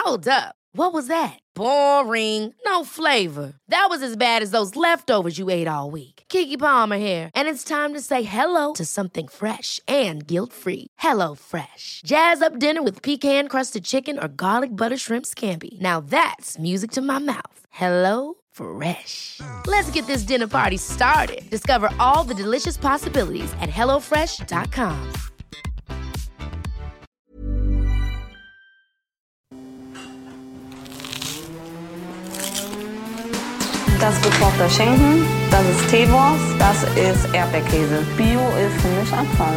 Hold up. What was that? Boring. No flavor. That was as bad as those leftovers you ate all week. Keke Palmer here, and it's time to say hello to something fresh and guilt-free. Hello Fresh. Jazz up dinner with pecan-crusted chicken or garlic butter shrimp scampi. Now that's music to my mouth. Hello Fresh. Let's get this dinner party started. Discover all the delicious possibilities at hellofresh.com. Das ist gekochter Schinken, das ist Teewurst, das ist Erdbeerkäse. Bio ist für mich Abfall.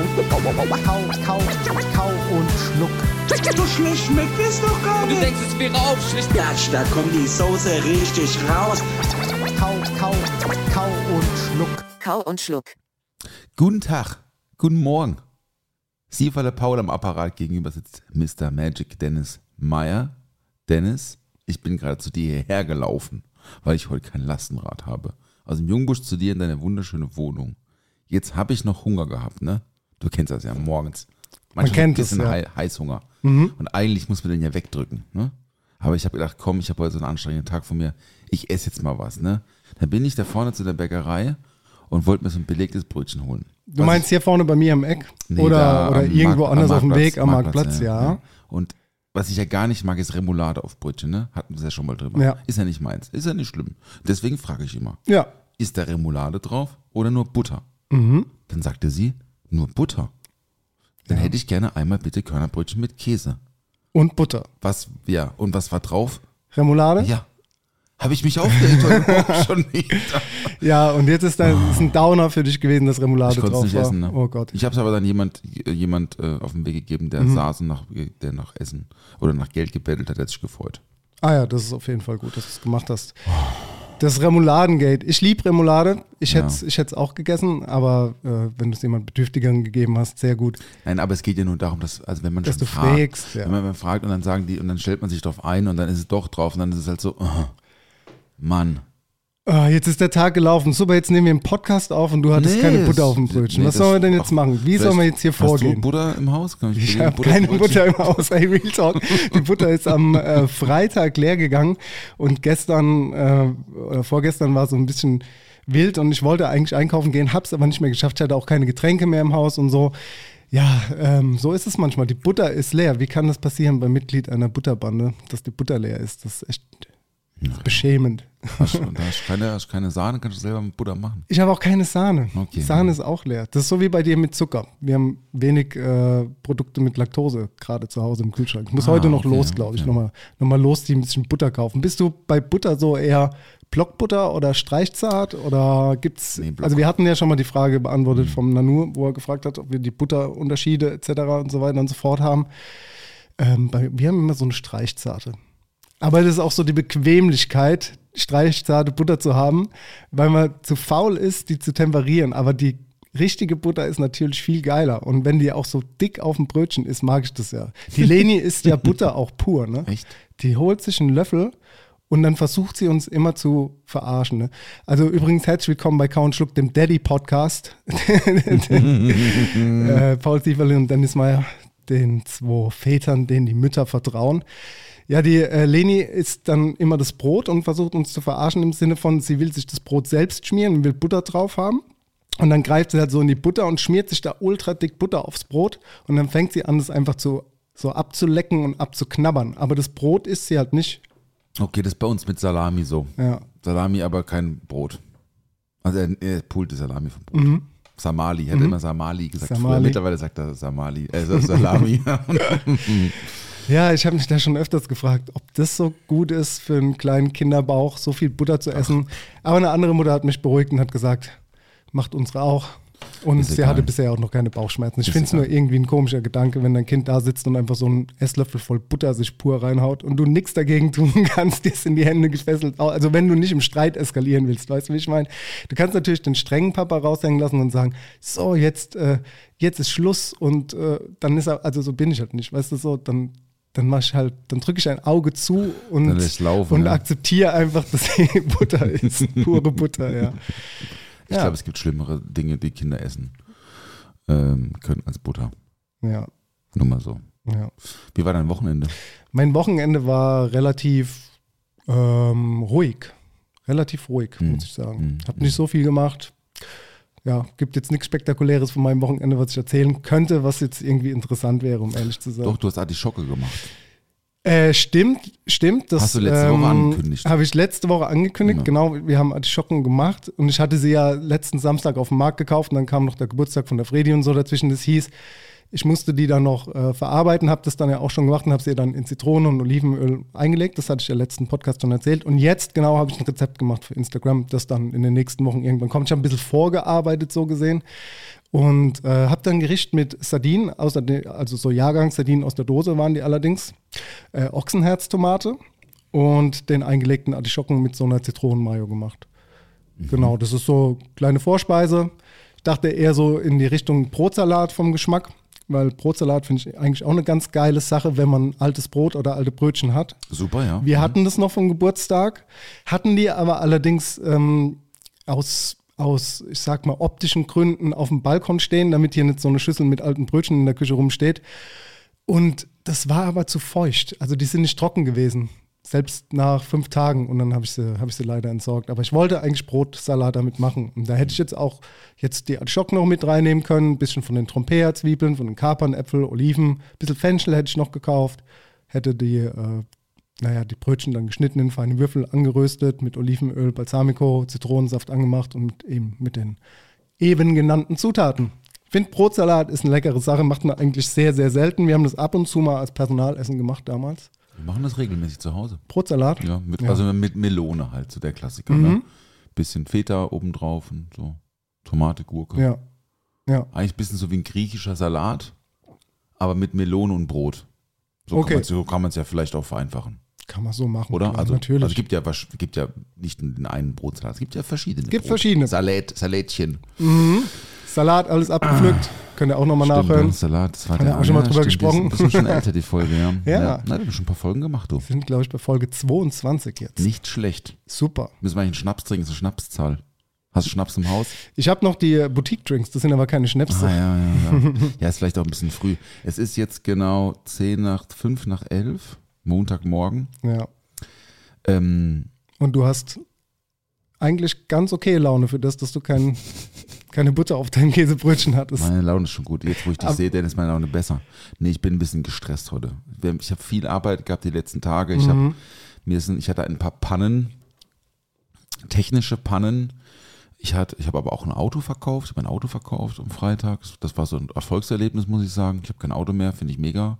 Kau und schluck. So schlecht schmeckt es doch gar nicht. Du denkst, es wäre auch schlecht. Gatsch, da kommt die Soße richtig raus. Kau und schluck. Kau und Schluck. Guten Tag, guten Morgen. Sie, weil der Paul am Apparat gegenüber sitzt, Mr. Magic Dennis Meyer. Dennis, ich bin gerade zu dir hierher gelaufen, weil ich heute kein Lastenrad habe. Aus dem Jungbusch zu dir in deine wunderschöne Wohnung. Jetzt habe ich noch Hunger gehabt, ne? Du kennst das ja morgens. Man kennt es, ja. Heißhunger. Und eigentlich muss man den ja wegdrücken, ne? Aber ich habe gedacht, komm, ich habe heute so einen anstrengenden Tag vor mir. Ich esse jetzt mal was, ne? Dann bin ich da vorne zu der Bäckerei und wollte mir so ein belegtes Brötchen holen. Du meinst hier vorne bei mir am Eck? Nee, oder irgendwo anders auf dem Weg am Marktplatz, ja. Und was ich ja gar nicht mag, ist Remoulade auf Brötchen, ne? Hatten wir es ja schon mal drüber. Ja. Ist ja nicht meins, ist ja nicht schlimm. Deswegen frage ich immer, Ja. ist da Remoulade drauf oder nur Butter? Dann sagte sie, nur Butter. Dann hätte ich gerne einmal bitte Körnerbrötchen mit Käse. Und Butter. Und was war drauf? Remoulade? Ja. Habe ich mich aufgeregt heute Morgen schon wieder. Ja, und jetzt ist ein Downer für dich gewesen, dass Remoulade Ich konnte es drauf nicht war. essen, ne? Oh Gott. Ich habe es aber dann jemand auf den Weg gegeben, der saß und der nach Essen oder nach Geld gebettelt hat, der hat sich gefreut. Ah ja, das ist auf jeden Fall gut, dass du es gemacht hast. Das Remouladengate. Ich liebe Remoulade. Ich hätte es auch gegessen, aber wenn du es jemand Bedürftigeren gegeben hast, sehr gut. Nein, aber es geht ja nur darum, dass wenn man Dass schon du fragt, fragst, ja. wenn man fragt und dann sagen die und dann stellt man sich drauf ein und dann ist es doch drauf und dann ist es halt so, Mann. Jetzt ist der Tag gelaufen. Super, jetzt nehmen wir einen Podcast auf und du hattest keine Butter auf dem Brötchen. Was sollen wir denn jetzt machen? Wie sollen wir jetzt hier vorgehen? Hast du Butter im Haus? Ich habe keine Butter im Haus, ey, Real Talk. Die Butter ist am Freitag leer gegangen und gestern oder vorgestern war so ein bisschen wild und ich wollte eigentlich einkaufen gehen, hab's aber nicht mehr geschafft. Ich hatte auch keine Getränke mehr im Haus und so. Ja, so ist es manchmal. Die Butter ist leer. Wie kann das passieren bei Mitglied einer Butterbande, dass die Butter leer ist? Das ist echt beschämend. Hast du keine Sahne, kannst du selber mit Butter machen. Ich habe auch keine Sahne. Okay. Sahne ist auch leer. Das ist so wie bei dir mit Zucker. Wir haben wenig Produkte mit Laktose gerade zu Hause im Kühlschrank. Ich muss heute noch los, glaube ich. Nochmal los, die ein bisschen Butter kaufen. Bist du bei Butter so eher Blockbutter oder Streichzart? Oder gibt's? Nee, Block. Also wir hatten ja schon mal die Frage beantwortet vom Nanu, wo er gefragt hat, ob wir die Butterunterschiede etc. und so weiter und so fort haben. Wir haben immer so eine Streichzarte. Aber das ist auch so die Bequemlichkeit, streichzarte Butter zu haben, weil man zu faul ist, die zu temperieren. Aber die richtige Butter ist natürlich viel geiler. Und wenn die auch so dick auf dem Brötchen ist, mag ich das ja. Die Leni isst ja Butter auch pur, ne? Echt? Die holt sich einen Löffel und dann versucht sie uns immer zu verarschen. Ne? Also übrigens herzlich willkommen bei Kau und Schluck, dem Daddy-Podcast. Paul Sieverlin und Dennis Meyer, den 2 Vätern, denen die Mütter vertrauen. Ja, die Leni isst dann immer das Brot und versucht uns zu verarschen im Sinne von, sie will sich das Brot selbst schmieren und will Butter drauf haben. Und dann greift sie halt so in die Butter und schmiert sich da ultra dick Butter aufs Brot. Und dann fängt sie an, das einfach so abzulecken und abzuknabbern. Aber das Brot isst sie halt nicht. Okay, das ist bei uns mit Salami so. Ja. Salami, aber kein Brot. Also er pult die Salami vom Brot. Samali, er hat immer Samali gesagt. Samali. Früher, mittlerweile sagt er Samali, Salami. Ja, ich habe mich da schon öfters gefragt, ob das so gut ist für einen kleinen Kinderbauch, so viel Butter zu essen. Aber eine andere Mutter hat mich beruhigt und hat gesagt, macht unsere auch. Und sie hatte bisher auch noch keine Bauchschmerzen. Ich finde es nur irgendwie ein komischer Gedanke, wenn dein Kind da sitzt und einfach so einen Esslöffel voll Butter sich pur reinhaut und du nichts dagegen tun kannst, dir ist in die Hände gefesselt. Also wenn du nicht im Streit eskalieren willst, weißt du, wie ich meine? Du kannst natürlich den strengen Papa raushängen lassen und sagen, so, jetzt ist Schluss und dann ist er, also so bin ich halt nicht, weißt du, so, dann drücke ich ein Auge zu und akzeptiere einfach, dass sie Butter ist. Pure Butter, ja. Ich glaube, es gibt schlimmere Dinge, die Kinder essen können als Butter. Ja. Nur mal so. Ja. Wie war dein Wochenende? Mein Wochenende war relativ ruhig. Relativ ruhig, muss ich sagen. Hab nicht so viel gemacht. Ja, gibt jetzt nichts Spektakuläres von meinem Wochenende, was ich erzählen könnte, was jetzt irgendwie interessant wäre, um ehrlich zu sein. Doch, du hast Artischocke gemacht. Stimmt. Das Hast du letzte Woche angekündigt? Habe ich letzte Woche angekündigt, genau. Wir haben Artischocken gemacht und ich hatte sie ja letzten Samstag auf dem Markt gekauft und dann kam noch der Geburtstag von der Fredi und so dazwischen. Das hieß, ich musste die dann noch verarbeiten, habe das dann ja auch schon gemacht und habe sie dann in Zitrone und Olivenöl eingelegt. Das hatte ich ja letzten Podcast schon erzählt. Und jetzt genau habe ich ein Rezept gemacht für Instagram, das dann in den nächsten Wochen irgendwann kommt. Ich habe ein bisschen vorgearbeitet, so gesehen. Und habe dann ein Gericht mit Sardinen, also so Jahrgangssardinen aus der Dose waren die allerdings, Ochsenherztomate und den eingelegten Artischocken mit so einer Zitronenmayo gemacht. Genau, das ist so kleine Vorspeise. Ich dachte eher so in die Richtung Brotsalat vom Geschmack, weil Brotsalat finde ich eigentlich auch eine ganz geile Sache, wenn man altes Brot oder alte Brötchen hat. Super, ja. Wir hatten das noch vom Geburtstag, hatten die aber allerdings aus, ich sag mal, optischen Gründen auf dem Balkon stehen, damit hier nicht so eine Schüssel mit alten Brötchen in der Küche rumsteht. Und das war aber zu feucht. Also die sind nicht trocken gewesen. Selbst nach 5 Tagen. Und dann hab ich sie leider entsorgt. Aber ich wollte eigentlich Brotsalat damit machen. Und da hätte ich jetzt auch die Artischocken noch mit reinnehmen können. Ein bisschen von den Trompea-Zwiebeln, von den Kapern, Äpfel, Oliven. Ein bisschen Fenchel hätte ich noch gekauft. Hätte die Brötchen dann geschnitten in feine Würfel, angeröstet, mit Olivenöl, Balsamico, Zitronensaft angemacht und eben mit den eben genannten Zutaten. Ich finde, Brotsalat ist eine leckere Sache, macht man eigentlich sehr, sehr selten. Wir haben das ab und zu mal als Personalessen gemacht damals. Wir machen das regelmäßig zu Hause. Brotsalat? Ja, also mit Melone halt, so der Klassiker. Ne? Bisschen Feta obendrauf und so Tomate, Gurke. Ja. Eigentlich ein bisschen so wie ein griechischer Salat, aber mit Melone und Brot. So kann man es ja vielleicht auch vereinfachen. Kann man so machen. Oder? Klar, Also natürlich. Also es gibt ja nicht den einen Brotsalat, es gibt ja verschiedene. Verschiedene. Salätchen. Salat, alles abgepflückt. Könnt ihr auch nochmal nachhören. Salat, das war Haben wir auch schon mal drüber gesprochen. Das ist schon älter, die Folge, ja. Ja. Na, wir haben schon ein paar Folgen gemacht, du. Wir sind, glaube ich, bei Folge 22 jetzt. Nicht schlecht. Super. Müssen wir eigentlich einen Schnaps trinken, das ist eine Schnapszahl. Hast du Schnaps im Haus? Ich habe noch die Boutique-Drinks, das sind aber keine Schnäpse. Ja. Ja, ist vielleicht auch ein bisschen früh. Es ist jetzt genau 5 nach 11, Montagmorgen. Ja. Und du hast eigentlich ganz okay Laune für das, dass du keine Butter auf deinem Käsebrötchen hattest. Meine Laune ist schon gut. Jetzt, wo ich dich sehe, dann ist meine Laune besser. Nee, ich bin ein bisschen gestresst heute. Ich habe viel Arbeit gehabt die letzten Tage. Ich hatte ein paar Pannen, technische Pannen. Ich habe aber auch ein Auto verkauft. Ich habe ein Auto verkauft am Freitag. Das war so ein Erfolgserlebnis, muss ich sagen. Ich habe kein Auto mehr, finde ich mega.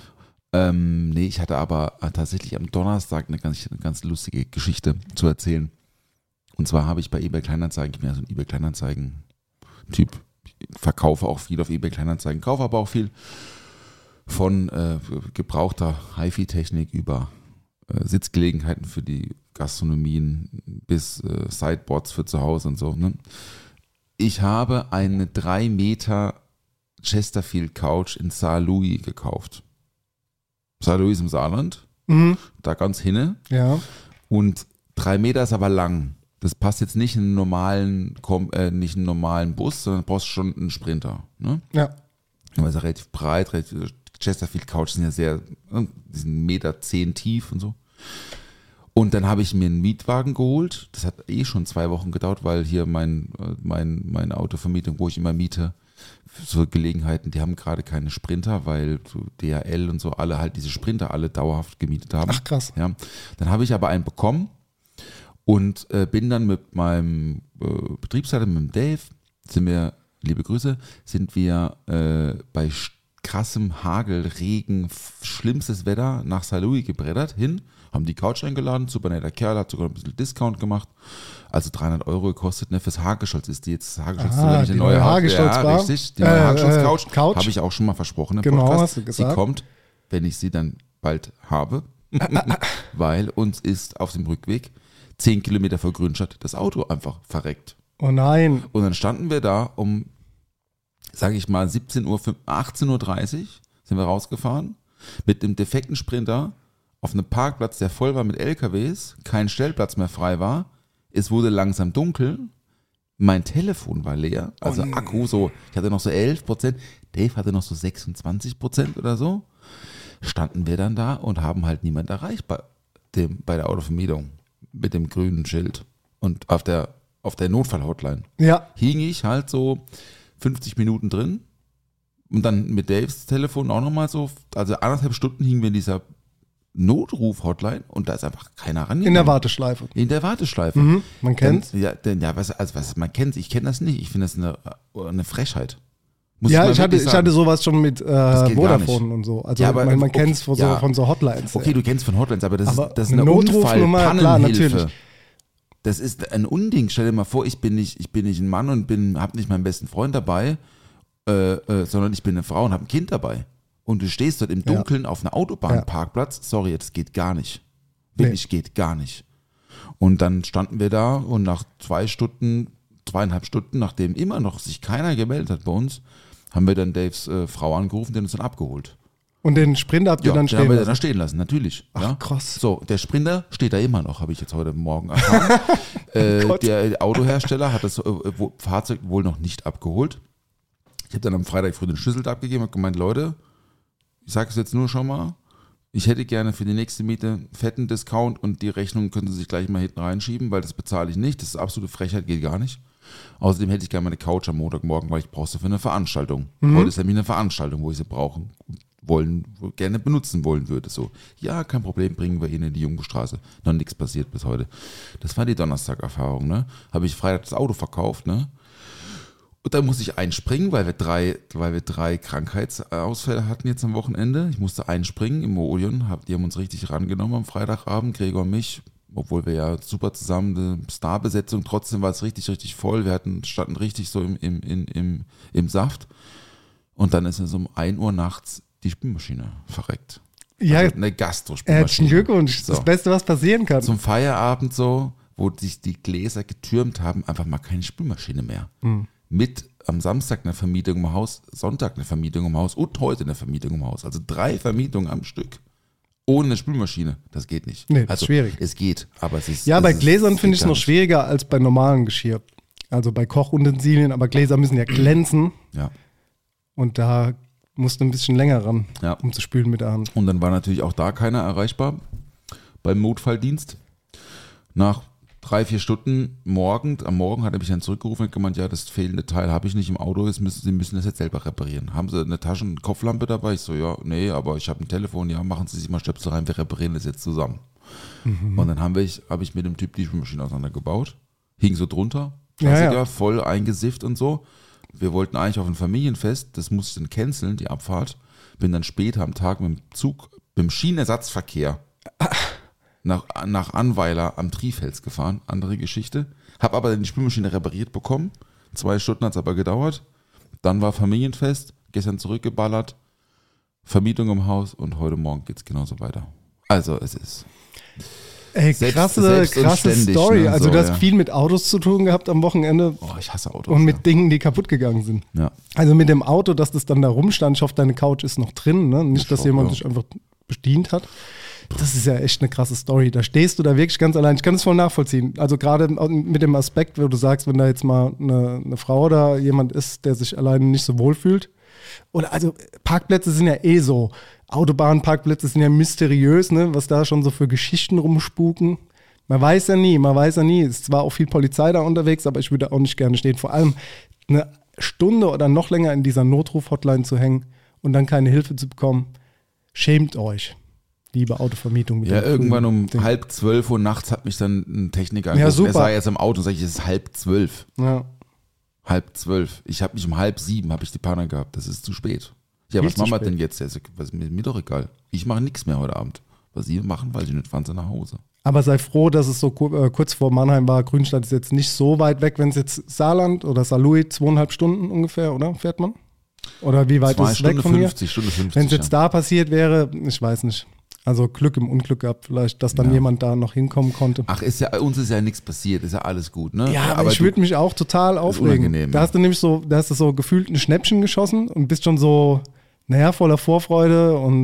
Ich hatte aber tatsächlich am Donnerstag eine ganz lustige Geschichte zu erzählen. Und zwar habe ich bei eBay Kleinanzeigen, ich bin ja so ein eBay Kleinanzeigen-Typ, verkaufe auch viel auf eBay Kleinanzeigen, kaufe aber auch viel von gebrauchter HiFi-Technik über Sitzgelegenheiten für die Gastronomien bis Sideboards für zu Hause und so. Ne? Ich habe eine 3 Meter Chesterfield Couch in Saarlouis gekauft. Saarlouis ist im Saarland, da ganz hinne. Ja. Und 3 Meter ist aber lang. Das passt jetzt nicht in einen normalen Bus, sondern brauchst schon einen Sprinter. Ne? Ja. Aber ist ja relativ breit, Chesterfield Couch sind ja die sind 1,10 Meter tief und so. Und dann habe ich mir einen Mietwagen geholt. Das hat schon 2 Wochen gedauert, weil hier meine Autovermietung, wo ich immer miete, so Gelegenheiten, die haben gerade keine Sprinter, weil so DHL und so alle diese Sprinter alle dauerhaft gemietet haben. Ach krass. Ja. Dann habe ich aber einen bekommen und bin dann mit meinem Betriebsleiter, mit dem Dave, liebe Grüße, sind wir bei krassem Hagel, Regen, schlimmstes Wetter nach Saarlouis gebrettert hin, haben die Couch eingeladen, super netter Kerl, hat sogar ein bisschen Discount gemacht, also 300 € gekostet, ne, fürs Hagestolz ist die jetzt, Hagestolz ist nämlich die neue Hagestolz ja, war? richtig, die neue Hagestolz-Couch, Couch? habe ich auch schon mal versprochen im Genau, Podcast, hast du gesagt. sie kommt, wenn ich sie dann bald habe, weil uns ist auf dem Rückweg 10 Kilometer vor Grünstadt das Auto einfach verreckt. Oh nein. Und dann standen wir da um, sage ich mal, 18:30 Uhr sind wir rausgefahren mit dem defekten Sprinter auf einem Parkplatz, der voll war mit LKWs, kein Stellplatz mehr frei war. Es wurde langsam dunkel. Mein Telefon war leer, also Akku so, ich hatte noch so 11%, Dave hatte noch so 26% oder so. Standen wir dann da und haben halt niemand erreicht bei der Autovermietung mit dem grünen Schild. Und auf der Notfall-Hotline hing ich halt so 50 Minuten drin und dann mit Daves Telefon auch nochmal so, also 1,5 Stunden hingen wir in dieser Notruf-Hotline und da ist einfach keiner rangegangen. In der Warteschleife. In der Warteschleife. Man kennt's. Man kennt's, ich kenne das nicht. Ich finde das eine Frechheit. Ich hatte sowas schon mit Vodafone und so. Also man kennt es von so Hotlines. Okay, du kennst von Hotlines, aber das ist eine Notrufnummer, klar, natürlich. Das ist ein Unding. Stell dir mal vor, ich bin nicht ein Mann und habe nicht meinen besten Freund dabei, sondern ich bin eine Frau und habe ein Kind dabei. Und du stehst dort im Dunkeln auf einem Autobahnparkplatz. Sorry, das geht gar nicht. Wirklich geht gar nicht. Und dann standen wir da und nach 2,5 Stunden, nachdem immer noch sich keiner gemeldet hat bei uns, haben wir dann Daves Frau angerufen, die hat uns dann abgeholt. Und den Sprinter habt ihr dann stehen lassen? Den haben wir dann stehen lassen, natürlich. Ach, krass. So, der Sprinter steht da immer noch, habe ich jetzt heute Morgen erfahren. Der Autohersteller hat das Fahrzeug wohl noch nicht abgeholt. Ich habe dann am Freitag früh den Schlüssel abgegeben und gemeint, Leute, ich sage es jetzt nur schon mal, ich hätte gerne für die nächste Miete einen fetten Discount und die Rechnung können Sie sich gleich mal hinten reinschieben, weil das bezahle ich nicht. Das ist absolute Frechheit, geht gar nicht. Außerdem hätte ich gerne meine Couch am Montagmorgen, weil ich brauche sie für eine Veranstaltung. Heute ist nämlich eine Veranstaltung, wo ich sie gerne benutzen wollen würde. So, ja, kein Problem, bringen wir Ihnen in die Jungstraße. Noch nichts passiert bis heute. Das war die Donnerstag-Erfahrung, ne? Habe ich Freitag das Auto verkauft, ne? Und dann musste ich einspringen, weil wir drei Krankheitsausfälle hatten jetzt am Wochenende. Ich musste einspringen im Odeon. Die haben uns richtig rangenommen am Freitagabend, Gregor und mich. Obwohl wir ja super zusammen, eine Starbesetzung, trotzdem war es richtig, richtig voll. Wir standen richtig so im Saft. Und dann ist es um 1 Uhr nachts die Spülmaschine verreckt. Ja, also eine Gastro-Spülmaschine. Herzlichen Glückwunsch. So. Das Beste, was passieren kann. Zum Feierabend so, wo sich die Gläser getürmt haben, einfach mal keine Spülmaschine mehr. Mit am Samstag eine Vermietung im Haus, Sonntag eine Vermietung im Haus und heute eine Vermietung im Haus. Also 3 Vermietungen am Stück. Ohne eine Spülmaschine. Das geht nicht. Nee, das ist schwierig. Es geht, aber es ist... Ja, bei Gläsern finde ich es noch schwieriger als bei normalen Geschirr. Also bei Kochutensilien, aber Gläser müssen ja glänzen. Ja. Und da musst du ein bisschen länger ran, um zu spülen mit der Hand. Und dann war natürlich auch da keiner erreichbar beim Notfalldienst. Nach 3-4 Stunden am Morgen hat er mich dann zurückgerufen und gemeint, ja, das fehlende Teil habe ich nicht im Auto, Sie müssen das jetzt selber reparieren. Haben Sie eine Kopflampe dabei? Ich so, ja, nee, aber ich habe ein Telefon, ja, machen Sie sich mal Stöpsel rein, wir reparieren das jetzt zusammen. Und dann habe ich mit dem Typ die Spülmaschine auseinandergebaut, hing so drunter, Klassiker, voll eingesifft und so. Wir wollten eigentlich auf ein Familienfest, das musste ich dann canceln, die Abfahrt. Bin dann später am Tag mit dem Zug, mit dem Schienenersatzverkehr nach Annweiler am Trifels gefahren, andere Geschichte. Habe aber die Spülmaschine repariert bekommen. 2 Stunden hat es aber gedauert. Dann war Familienfest, gestern zurückgeballert, Vermietung im Haus und heute Morgen geht es genauso weiter. Also es ist... Ey, krasse Story. Ne? Also du hast viel mit Autos zu tun gehabt am Wochenende. Oh, ich hasse Autos. Und mit Dingen, die kaputt gegangen sind. Ja. Also mit dem Auto, dass das dann da rumstand, ich hoffe, deine Couch ist noch drin, ne? Nicht, dass jemand sich einfach bedient hat. Das ist ja echt eine krasse Story. Da stehst du da wirklich ganz allein. Ich kann es voll nachvollziehen. Also gerade mit dem Aspekt, wo du sagst, wenn da jetzt mal eine Frau oder jemand ist, der sich alleine nicht so wohl fühlt. Oder also Parkplätze sind ja so. Autobahnparkplätze sind ja mysteriös, ne? Was da schon so für Geschichten rumspuken. Man weiß ja nie. Es ist zwar auch viel Polizei da unterwegs, aber ich würde auch nicht gerne stehen. Vor allem eine Stunde oder noch länger in dieser Notruf-Hotline zu hängen und dann keine Hilfe zu bekommen. Schämt euch. Liebe Autovermietung. Ja, irgendwann um 11:30 Uhr nachts hat mich dann ein Techniker angerufen. Ja, super. Er sei jetzt im Auto und sage ich, es ist 11:30. Ja. 11:30. Ich habe mich um 6:30 habe ich die Panne gehabt. Das ist zu spät. Ja, was machen wir denn jetzt? Mir doch egal. Ich mache nichts mehr heute Abend. Was Sie machen, weiß ich nicht, fahren Sie nach Hause. Aber sei froh, dass es so kurz vor Mannheim war. Grünstadt ist jetzt nicht so weit weg, wenn es jetzt Saarland oder Saarlouis 2,5 Stunden ungefähr, oder? Fährt man? Oder wie weit ist es weg von hier? Stunde 50. Wenn es jetzt da passiert wäre, ich weiß nicht. Also Glück im Unglück gehabt, vielleicht, dass dann jemand da noch hinkommen konnte. Ach, uns ist ja nichts passiert, ist ja alles gut, ne? Ja, aber ich würde mich auch total aufregen. Unangenehm, da hast du nämlich so gefühlt ein Schnäppchen geschossen und bist schon so, voller Vorfreude und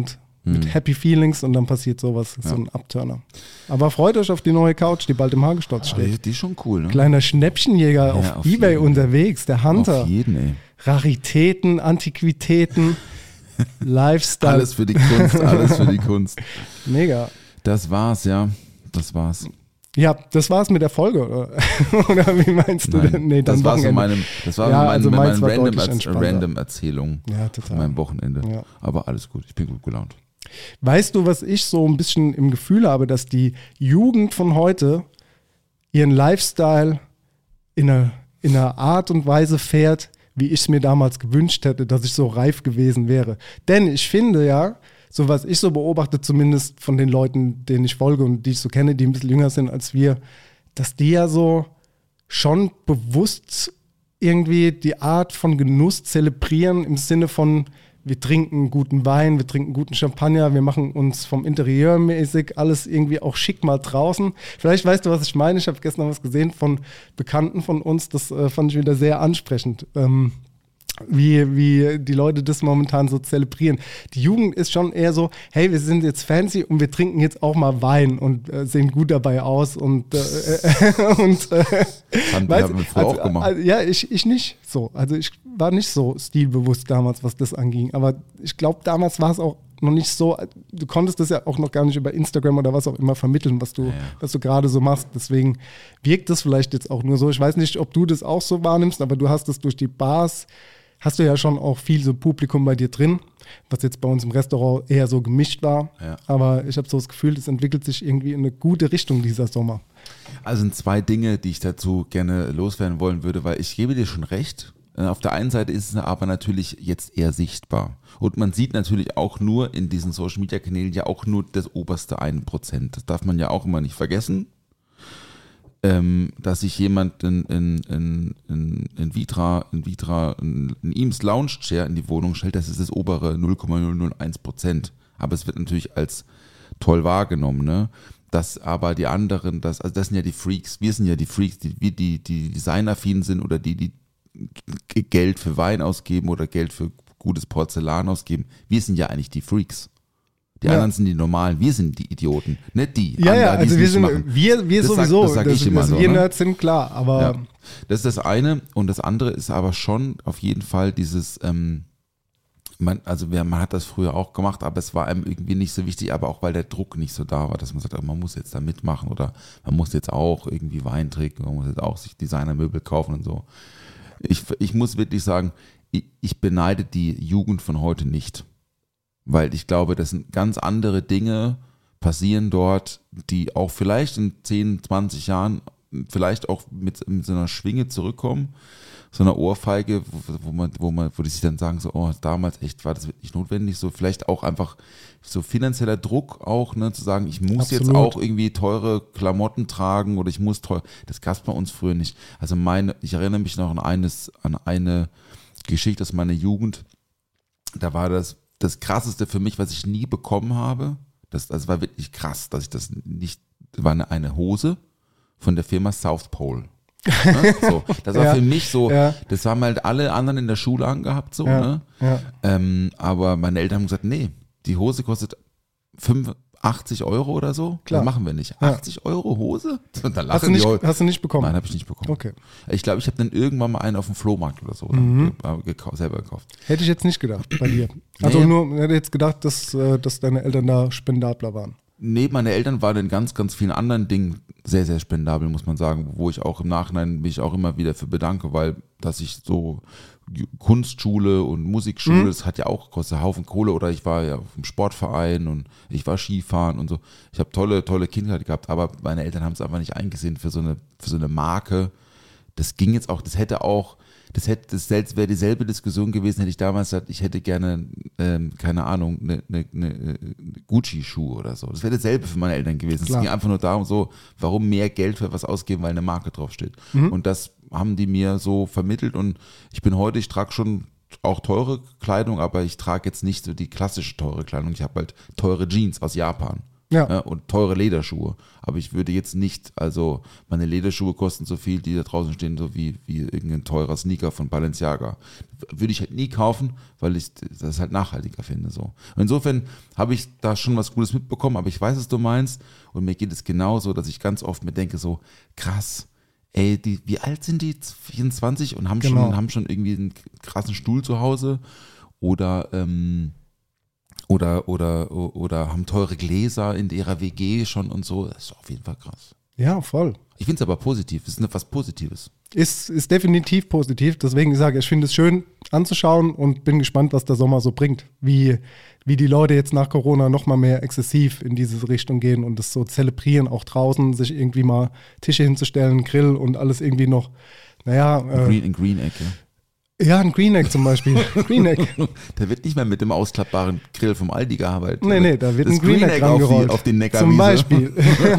mit Happy Feelings und dann passiert sowas, so ein Abturner. Aber freut euch auf die neue Couch, die bald im Hagestotz steht. Die ist schon cool, ne? Kleiner Schnäppchenjäger auf Ebay jeden. unterwegs, der Hunter. Auf jeden, ey. Raritäten, Antiquitäten, Lifestyle. Alles für die Kunst, alles für die Kunst. Mega. Das war's, ja. Das war's. Ja, das war's mit der Folge, oder? Oder wie meinst du denn? Nee, das war so Wochenende. meine war deutlich entspannter. Random-Erzählung von meinem Wochenende. Ja. Aber alles gut, ich bin gut gelaunt. Weißt du, was ich so ein bisschen im Gefühl habe, dass die Jugend von heute ihren Lifestyle in einer Art und Weise fährt, wie ich es mir damals gewünscht hätte, dass ich so reif gewesen wäre. Denn ich finde ja, so was ich so beobachte, zumindest von den Leuten, denen ich folge und die ich so kenne, die ein bisschen jünger sind als wir, dass die ja so schon bewusst irgendwie die Art von Genuss zelebrieren im Sinne von, wir trinken guten Wein, wir trinken guten Champagner, wir machen uns vom Interieur mäßig alles irgendwie auch schick mal draußen. Vielleicht weißt du, was ich meine. Ich habe gestern was gesehen von Bekannten von uns, das fand ich wieder sehr ansprechend. Wie die Leute das momentan so zelebrieren. Die Jugend ist schon eher so, hey, wir sind jetzt fancy und wir trinken jetzt auch mal Wein und sehen gut dabei aus und haben wir früher auch gemacht. Ja, ich nicht so. Also ich war nicht so stilbewusst damals, was das anging. Aber ich glaube, damals war es auch noch nicht so, du konntest das ja auch noch gar nicht über Instagram oder was auch immer vermitteln, was du gerade so machst. Deswegen wirkt das vielleicht jetzt auch nur so. Ich weiß nicht, ob du das auch so wahrnimmst, aber du hast es durch die Bars, hast du ja schon auch viel so Publikum bei dir drin, was jetzt bei uns im Restaurant eher so gemischt war. Ja. Aber ich habe so das Gefühl, es entwickelt sich irgendwie in eine gute Richtung dieser Sommer. Also sind zwei Dinge, die ich dazu gerne loswerden wollen würde, weil ich gebe dir schon recht. Auf der einen Seite ist es aber natürlich jetzt eher sichtbar. Und man sieht natürlich auch nur in diesen Social-Media-Kanälen ja auch nur das oberste 1%. Das darf man ja auch immer nicht vergessen. Dass sich jemand in Vitra, in Eames Lounge Chair in die Wohnung stellt, das ist das obere 0,001%. Aber es wird natürlich als toll wahrgenommen, ne? Dass aber die anderen, das sind ja die Freaks, wir sind ja die Freaks, die designaffin sind oder die Geld für Wein ausgeben oder Geld für gutes Porzellan ausgeben. Wir sind ja eigentlich die Freaks. Die anderen sind die Normalen, wir sind die Idioten, nicht die. Ja, anderen, also wir sowieso. Das sag ich immer so, wir ne? Nerds sind klar, aber... Ja. Das ist das eine und das andere ist aber schon auf jeden Fall dieses, man hat das früher auch gemacht, aber es war einem irgendwie nicht so wichtig, aber auch weil der Druck nicht so da war, dass man sagt, man muss jetzt da mitmachen oder man muss jetzt auch irgendwie Wein trinken, man muss jetzt auch sich Designermöbel kaufen und so. Ich muss wirklich sagen, ich beneide die Jugend von heute nicht. Weil ich glaube, das sind ganz andere Dinge passieren dort, die auch vielleicht in 10, 20 Jahren vielleicht auch mit so einer Schwinge zurückkommen, so einer Ohrfeige, wo die sich dann sagen, so, oh, damals echt war das nicht notwendig, so vielleicht auch einfach so finanzieller Druck auch, ne, zu sagen, ich muss jetzt auch irgendwie teure Klamotten tragen oder ich muss das gab es bei uns früher nicht. Also ich erinnere mich noch an eine Geschichte aus meiner Jugend, da war das Krasseste für mich, was ich nie bekommen habe, das war wirklich krass, dass ich das nicht, war eine Hose von der Firma South Pole. Ne? So, das war für mich so, das haben halt alle anderen in der Schule angehabt, so, ne? Ja. Aber meine Eltern haben gesagt, nee, die Hose kostet 80 Euro oder so, klar. Das machen wir nicht. 80 Euro Hose? Und dann hast du nicht bekommen? Nein, habe ich nicht bekommen. Okay. Ich glaube, ich habe dann irgendwann mal einen auf dem Flohmarkt oder so selber gekauft. Hätte ich jetzt nicht gedacht bei dir. Also hätte jetzt gedacht, dass deine Eltern da spendabler waren. Nee, meine Eltern waren in ganz, ganz vielen anderen Dingen sehr, sehr spendabel, muss man sagen, wo ich auch im Nachhinein mich auch immer wieder für bedanke, weil dass ich so Kunstschule und Musikschule, das hat ja auch kostet einen Haufen Kohle, oder ich war ja im Sportverein und ich war Skifahren und so. Ich habe tolle Kindheit gehabt, aber meine Eltern haben es einfach nicht eingesehen für so eine Marke. Das ging jetzt auch, das wäre dieselbe Diskussion gewesen, hätte ich damals gesagt, ich hätte gerne, keine Ahnung, eine Gucci-Schuhe oder so. Das wäre dasselbe für meine Eltern gewesen. Es ging einfach nur darum, so, warum mehr Geld für was ausgeben, weil eine Marke draufsteht. Und das haben die mir so vermittelt und ich trage schon auch teure Kleidung, aber ich trage jetzt nicht so die klassische teure Kleidung. Ich habe halt teure Jeans aus Japan. Ja. Und teure Lederschuhe. Aber ich würde jetzt nicht, also meine Lederschuhe kosten so viel, die da draußen stehen, so wie irgendein teurer Sneaker von Balenciaga. Würde ich halt nie kaufen, weil ich das halt nachhaltiger finde. So. Und insofern habe ich da schon was Gutes mitbekommen, aber ich weiß, was du meinst. Und mir geht es genauso, dass ich ganz oft mir denke, so krass, ey, wie alt sind die? 24 und haben schon irgendwie einen krassen Stuhl zu Hause oder haben teure Gläser in ihrer WG schon und so. Das ist auf jeden Fall krass. Ja, voll. Ich finde es aber positiv. Es ist etwas Positives. Ist definitiv positiv. Deswegen sage ich, ich finde es schön anzuschauen und bin gespannt, was der Sommer so bringt. Wie die Leute jetzt nach Corona noch mal mehr exzessiv in diese Richtung gehen und das so zelebrieren, auch draußen, sich irgendwie mal Tische hinzustellen, Grill und alles irgendwie noch, In Green Egg, ja. Ja, ein Green Egg zum Beispiel. Green Egg. Da wird nicht mehr mit dem ausklappbaren Grill vom Aldi gearbeitet. Nee, da wird das ein Green Egg rangerollt. auf den Neckarwiese. Zum Beispiel.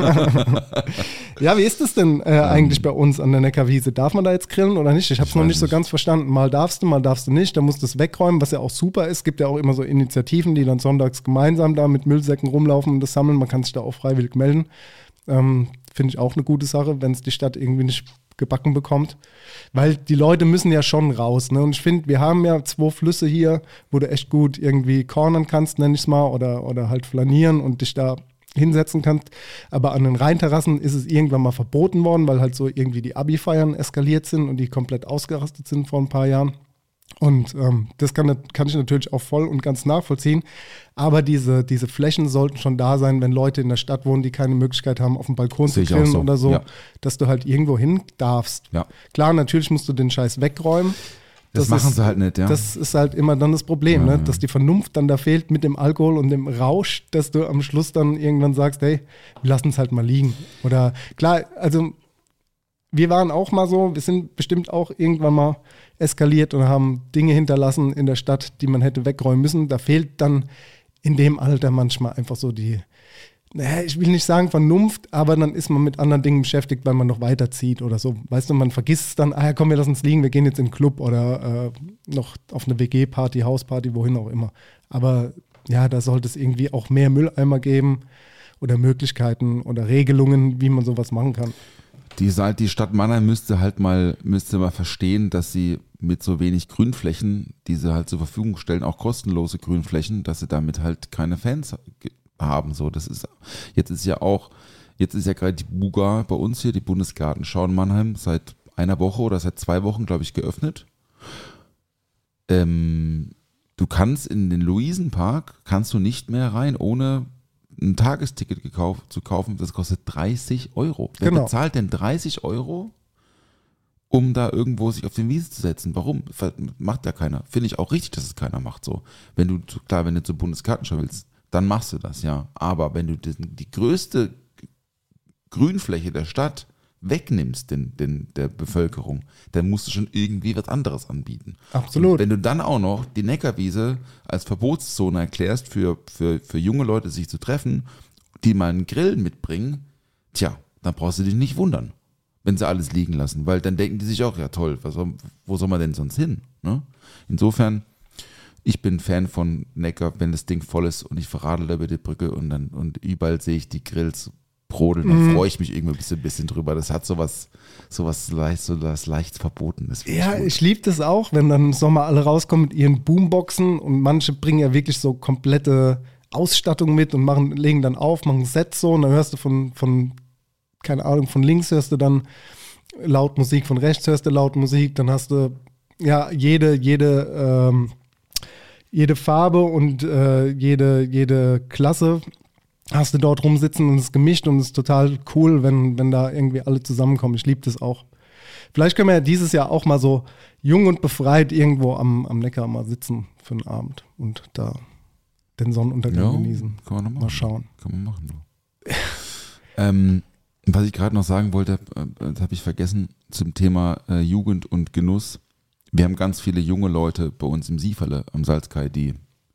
Ja, wie ist das denn eigentlich bei uns an der Neckarwiese? Darf man da jetzt grillen oder nicht? Ich habe es noch nicht so ganz verstanden. Mal darfst du nicht. Da musst du es wegräumen, was ja auch super ist. Es gibt ja auch immer so Initiativen, die dann sonntags gemeinsam da mit Müllsäcken rumlaufen und das sammeln. Man kann sich da auch freiwillig melden. Finde ich auch eine gute Sache, wenn es die Stadt irgendwie nicht gebacken bekommt, weil die Leute müssen ja schon raus, ne? Und ich finde, wir haben ja 2 Flüsse hier, wo du echt gut irgendwie cornern kannst, nenn ich es mal, oder halt flanieren und dich da hinsetzen kannst, aber an den Rheinterrassen ist es irgendwann mal verboten worden, weil halt so irgendwie die Abi-Feiern eskaliert sind und die komplett ausgerastet sind vor ein paar Jahren. Und das kann ich natürlich auch voll und ganz nachvollziehen. Aber diese Flächen sollten schon da sein, wenn Leute in der Stadt wohnen, die keine Möglichkeit haben, auf dem Balkon zu grillen oder so, ja, dass du halt irgendwo hin darfst. Ja. Klar, natürlich musst du den Scheiß wegräumen. Das machen sie halt nicht, ja. Das ist halt immer dann das Problem, ne? Dass die Vernunft dann da fehlt mit dem Alkohol und dem Rausch, dass du am Schluss dann irgendwann sagst, hey, wir lassen es halt mal liegen. Oder klar, also wir waren auch mal so, wir sind bestimmt auch irgendwann mal eskaliert und haben Dinge hinterlassen in der Stadt, die man hätte wegräumen müssen. Da fehlt dann in dem Alter manchmal einfach so die, ich will nicht sagen Vernunft, aber dann ist man mit anderen Dingen beschäftigt, weil man noch weiterzieht oder so. Weißt du, man vergisst es dann, komm, wir lassen es liegen, wir gehen jetzt in den Club oder noch auf eine WG-Party, Hausparty, wohin auch immer. Aber ja, da sollte es irgendwie auch mehr Mülleimer geben oder Möglichkeiten oder Regelungen, wie man sowas machen kann. Die Stadt Mannheim müsste mal verstehen, dass sie mit so wenig Grünflächen, die sie halt zur Verfügung stellen, auch kostenlose Grünflächen, dass sie damit halt keine Fans haben. So, jetzt ist ja gerade die Buga bei uns hier, die Bundesgartenschau in Mannheim, seit einer Woche oder seit 2 Wochen, glaube ich, geöffnet. Du kannst in den Luisenpark, nicht mehr rein, ohne ein Tagesticket zu kaufen, das kostet 30 €. Wer bezahlt denn 30 €, um da irgendwo sich auf den Wiese zu setzen? Warum? Macht ja keiner. Finde ich auch richtig, dass es keiner macht so. Wenn du zur Bundesgartenschau willst, dann machst du das, ja. Aber wenn du die größte Grünfläche der Stadt wegnimmst der Bevölkerung, dann musst du schon irgendwie was anderes anbieten. Absolut. Und wenn du dann auch noch die Neckarwiese als Verbotszone erklärst für junge Leute, sich zu treffen, die mal einen Grill mitbringen, dann brauchst du dich nicht wundern, wenn sie alles liegen lassen, weil dann denken die sich auch, ja toll, wo soll man denn sonst hin? Ne? Insofern, ich bin Fan von Neckar, wenn das Ding voll ist und ich verradel da über die Brücke und überall sehe ich die Grills brodeln, dann freue ich mich irgendwie ein bisschen drüber. Das hat sowas leicht Verbotenes. Ja, ich liebe das auch, wenn dann im Sommer alle rauskommen mit ihren Boomboxen und manche bringen ja wirklich so komplette Ausstattung mit und legen dann auf, machen ein Set so und dann hörst du von keine Ahnung, von links hörst du dann laut Musik, von rechts hörst du laut Musik, dann hast du ja jede Farbe und jede Klasse hast du dort rumsitzen und es ist gemischt und es ist total cool, wenn da irgendwie alle zusammenkommen. Ich liebe das auch. Vielleicht können wir ja dieses Jahr auch mal so jung und befreit irgendwo am Neckar mal sitzen für einen Abend und da den Sonnenuntergang genießen. Kann man noch machen. Mal schauen. Kann man machen. Was ich gerade noch sagen wollte, das habe ich vergessen, zum Thema Jugend und Genuss. Wir haben ganz viele junge Leute bei uns im Sieferle am Salzkai, die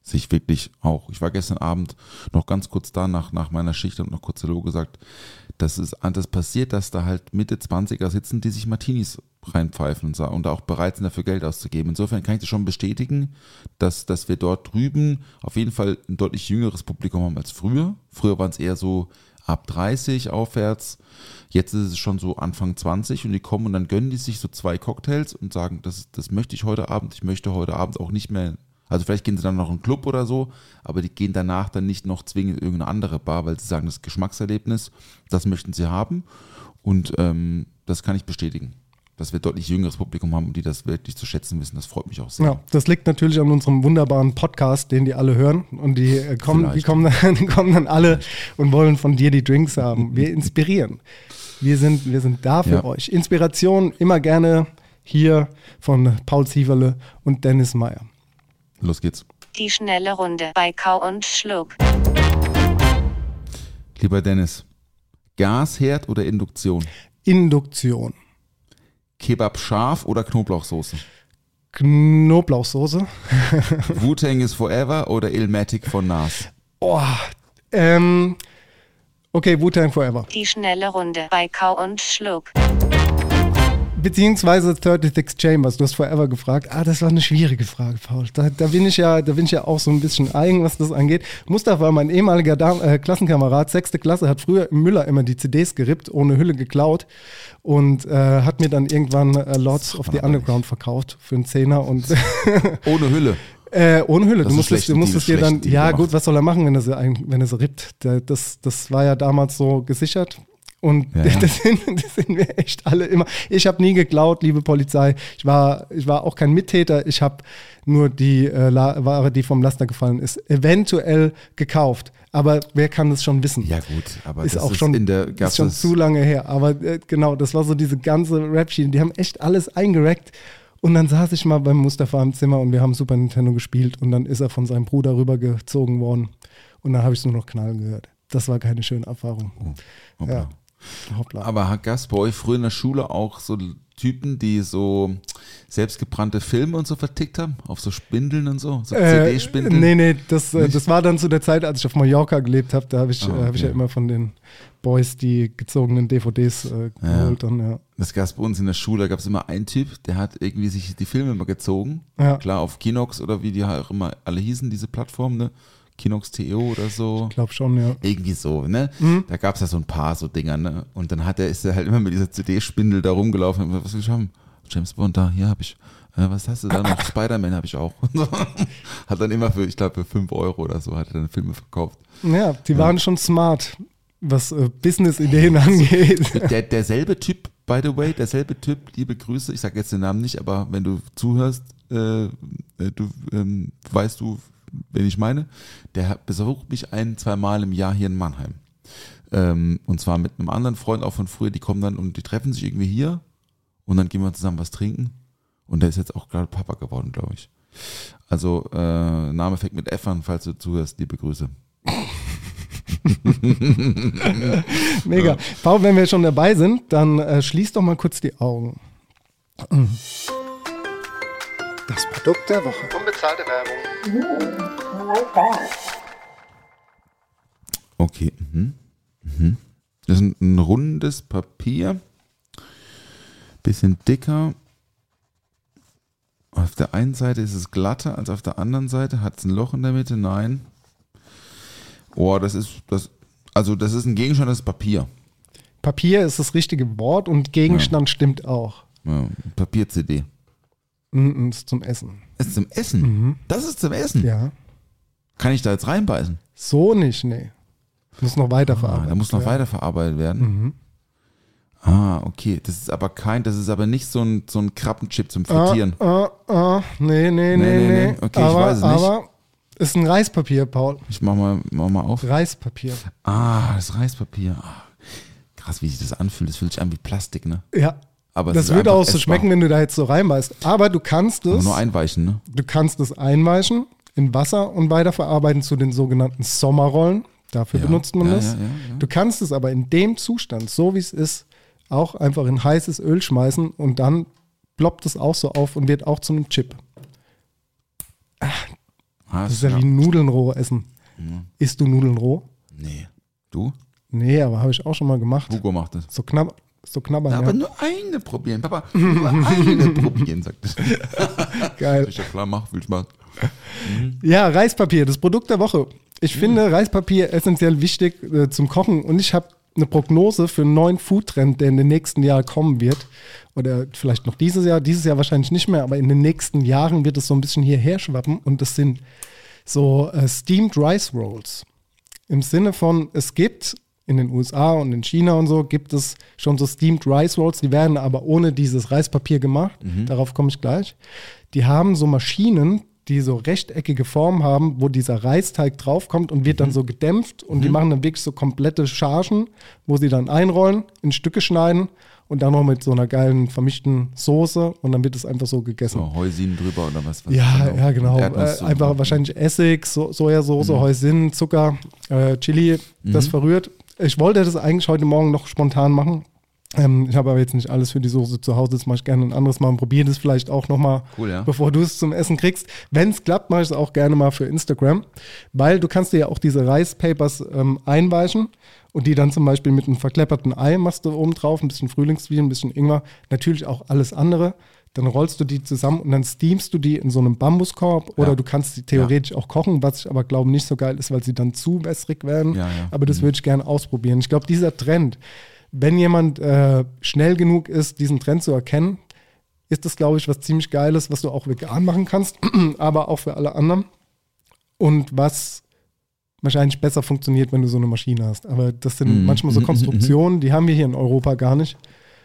sich wirklich auch. Ich war gestern Abend noch ganz kurz da nach meiner Schicht und noch kurz Hallo gesagt. Das passiert, dass da halt Mitte 20er sitzen, die sich Martinis reinpfeifen und auch bereit sind, dafür Geld auszugeben. Insofern kann ich das schon bestätigen, dass wir dort drüben auf jeden Fall ein deutlich jüngeres Publikum haben als früher. Früher waren es eher so ab 30 aufwärts. Jetzt ist es schon so Anfang 20 und die kommen und dann gönnen die sich so 2 Cocktails und sagen, das möchte ich heute Abend. Ich möchte heute Abend auch nicht mehr. Also vielleicht gehen sie dann noch in einen Club oder so, aber die gehen danach dann nicht noch zwingend in irgendeine andere Bar, weil sie sagen, das Geschmackserlebnis, das möchten sie haben. Und das kann ich bestätigen, dass wir deutlich jüngeres Publikum haben, die das wirklich zu schätzen wissen. Das freut mich auch sehr. Ja, das liegt natürlich an unserem wunderbaren Podcast, den die alle hören. Und die kommen dann alle und wollen von dir die Drinks haben. Wir inspirieren. Wir sind da für euch. Inspiration immer gerne hier von Paul Sieverle und Dennis Meyer. Los geht's. Die schnelle Runde bei Kau und Schluck. Lieber Dennis, Gasherd oder Induktion? Induktion. Kebab scharf oder Knoblauchsoße? Knoblauchsoße. Wu-Tang is Forever oder Illmatic von Nas? Okay, Wu-Tang Forever. Die schnelle Runde bei Kau und Schluck. Beziehungsweise 36 Chambers, du hast Forever gefragt. Das war eine schwierige Frage, Paul. Da bin ich ja auch so ein bisschen eigen, was das angeht. Mustafa, mein ehemaliger Klassenkamerad, 6. Klasse, hat früher im Müller immer die CDs gerippt, ohne Hülle geklaut und hat mir dann irgendwann Lords of the Underground verkauft für einen Zehner. Und ohne Hülle? Ohne Hülle. Du musstest dir dann, gut, was soll er machen, wenn er sie rippt? Das war ja damals so gesichert. Und das sind wir echt alle immer. Ich habe nie geklaut, liebe Polizei. Ich war auch kein Mittäter. Ich habe nur die Ware, die vom Laster gefallen ist, eventuell gekauft. Aber wer kann das schon wissen? Ja gut, aber ist das auch ist schon, in der ist schon zu lange her. Aber genau, das war so diese ganze Rap-Schiene. Die haben echt alles eingerackt. Und dann saß ich mal beim Mustafa im Zimmer und wir haben Super Nintendo gespielt. Und dann ist er von seinem Bruder rübergezogen worden. Und dann habe ich nur noch knallen gehört. Das war keine schöne Erfahrung. Oh, ja. Hoppla. Aber gab es bei euch früher in der Schule auch so Typen, die so selbstgebrannte Filme und so vertickt haben? Auf so Spindeln und so CD-Spindeln? Nee, das war dann zu der Zeit, als ich auf Mallorca gelebt habe. Da habe ich ja immer von den Boys die gezogenen DVDs geholt. Dann, ja. Das gab es bei uns in der Schule, da gab es immer einen Typ, der hat irgendwie sich die Filme immer gezogen. Ja. Klar, auf Kinox oder wie die auch immer alle hießen, diese Plattformen, ne? Kinox.to oder so. Ich glaube schon, ja. Irgendwie so, ne? Da gab es ja so ein paar so Dinger, ne? Und dann ist er halt immer mit dieser CD-Spindel da rumgelaufen. Was will ich haben? James Bond, da, hier habe ich. Was hast du da noch? Spider-Man habe ich auch. Und so. Hat dann immer für 5 Euro oder so, hat er dann Filme verkauft. Ja, die waren schon smart, was Business-Ideen angeht. Derselbe Typ, by the way, liebe Grüße, ich sage jetzt den Namen nicht, aber wenn du zuhörst, weißt du, wen ich meine, der besucht mich 1-2 Mal im Jahr hier in Mannheim. Und zwar mit einem anderen Freund auch von früher, die kommen dann und die treffen sich irgendwie hier und dann gehen wir zusammen was trinken. Und der ist jetzt auch gerade Papa geworden, glaube ich. Also Name fängt mit F an, falls du zuhörst, liebe Grüße. Mega. Paul, wenn wir schon dabei sind, dann schließ doch mal kurz die Augen. Das Produkt der Woche. Unbezahlte Werbung. Okay. Das ist ein rundes Papier. Bisschen dicker. Auf der einen Seite ist es glatter als auf der anderen Seite. Hat es ein Loch in der Mitte? Nein. Oh, das ist ein Gegenstand, das ist Papier. Papier ist das richtige Wort und Gegenstand stimmt auch. Ja, Papier-CD. Ist zum Essen. Ist zum Essen? Das ist zum Essen? Ja. Kann ich da jetzt reinbeißen? So nicht, nee. Muss noch weiterverarbeitet werden. Da muss noch weiterverarbeitet werden? Okay. Das ist aber nicht so ein Krabbenchip zum Frittieren. Nee. Okay, ich weiß es nicht. Aber ist ein Reispapier, Paul. Ich mach mal auf. Reispapier. Das Reispapier. Krass, wie sich das anfühlt. Das fühlt sich an wie Plastik, ne? Ja. Aber das würde auch so schmecken, wenn du da jetzt so reinbeißt. Aber du kannst es. Nur einweichen, ne? Du kannst es einweichen in Wasser und weiterverarbeiten zu den sogenannten Sommerrollen. Dafür benutzt man das. Ja. Du kannst es aber in dem Zustand, so wie es ist, auch einfach in heißes Öl schmeißen und dann ploppt es auch so auf und wird auch zu einem Chip. Das ist ja wie Nudeln roh essen. Isst du Nudeln roh? Nee. Du? Nee, aber habe ich auch schon mal gemacht. Hugo macht das. So knabbern, Ja, ja. aber nur eine probieren. Papa, nur eine probieren, sagt er. Geil. Ich ja klar, mach, viel Spaß. Ja, Reispapier, das Produkt der Woche. Ich finde Reispapier essentiell wichtig zum Kochen und ich habe eine Prognose für einen neuen Foodtrend, der in den nächsten Jahren kommen wird. Oder vielleicht noch dieses Jahr wahrscheinlich nicht mehr, aber in den nächsten Jahren wird es so ein bisschen hierher schwappen und das sind so Steamed Rice Rolls. Im Sinne von, es gibt in den USA und in China und so, gibt es schon so Steamed Rice Rolls, die werden aber ohne dieses Reispapier gemacht. Darauf komme ich gleich. Die haben so Maschinen, die so rechteckige Form haben, wo dieser Reisteig draufkommt und wird dann so gedämpft und die machen dann wirklich so komplette Chargen, wo sie dann einrollen, in Stücke schneiden und dann noch mit so einer geilen vermischten Soße und dann wird es einfach so gegessen. So, Heusin drüber oder was? Ja, genau. Erdnuss Einfach wahrscheinlich Essig, Sojasauce, Heusin, Zucker, Chili, das verrührt. Ich wollte das eigentlich heute Morgen noch spontan machen. Ich habe aber jetzt nicht alles für die Soße zu Hause, das mache ich gerne ein anderes Mal und probiere das vielleicht auch nochmal, Cool, ja. bevor du es zum Essen kriegst. Wenn es klappt, mache ich es auch gerne mal für Instagram, weil du kannst dir ja auch diese Reispapers einweichen und die dann zum Beispiel mit einem verklepperten Ei machst du oben drauf, ein bisschen Frühlingszwiebeln, ein bisschen Ingwer, natürlich auch alles andere. Dann rollst du die zusammen und dann steamst du die in so einem Bambuskorb oder du kannst sie theoretisch auch kochen, was ich aber glaube nicht so geil ist, weil sie dann zu wässrig werden. Ja. Aber das würde ich gerne ausprobieren. Ich glaube, dieser Trend, wenn jemand schnell genug ist, diesen Trend zu erkennen, ist das, glaube ich, was ziemlich Geiles, was du auch vegan machen kannst, aber auch für alle anderen. Und was wahrscheinlich besser funktioniert, wenn du so eine Maschine hast. Aber das sind manchmal so Konstruktionen, die haben wir hier in Europa gar nicht.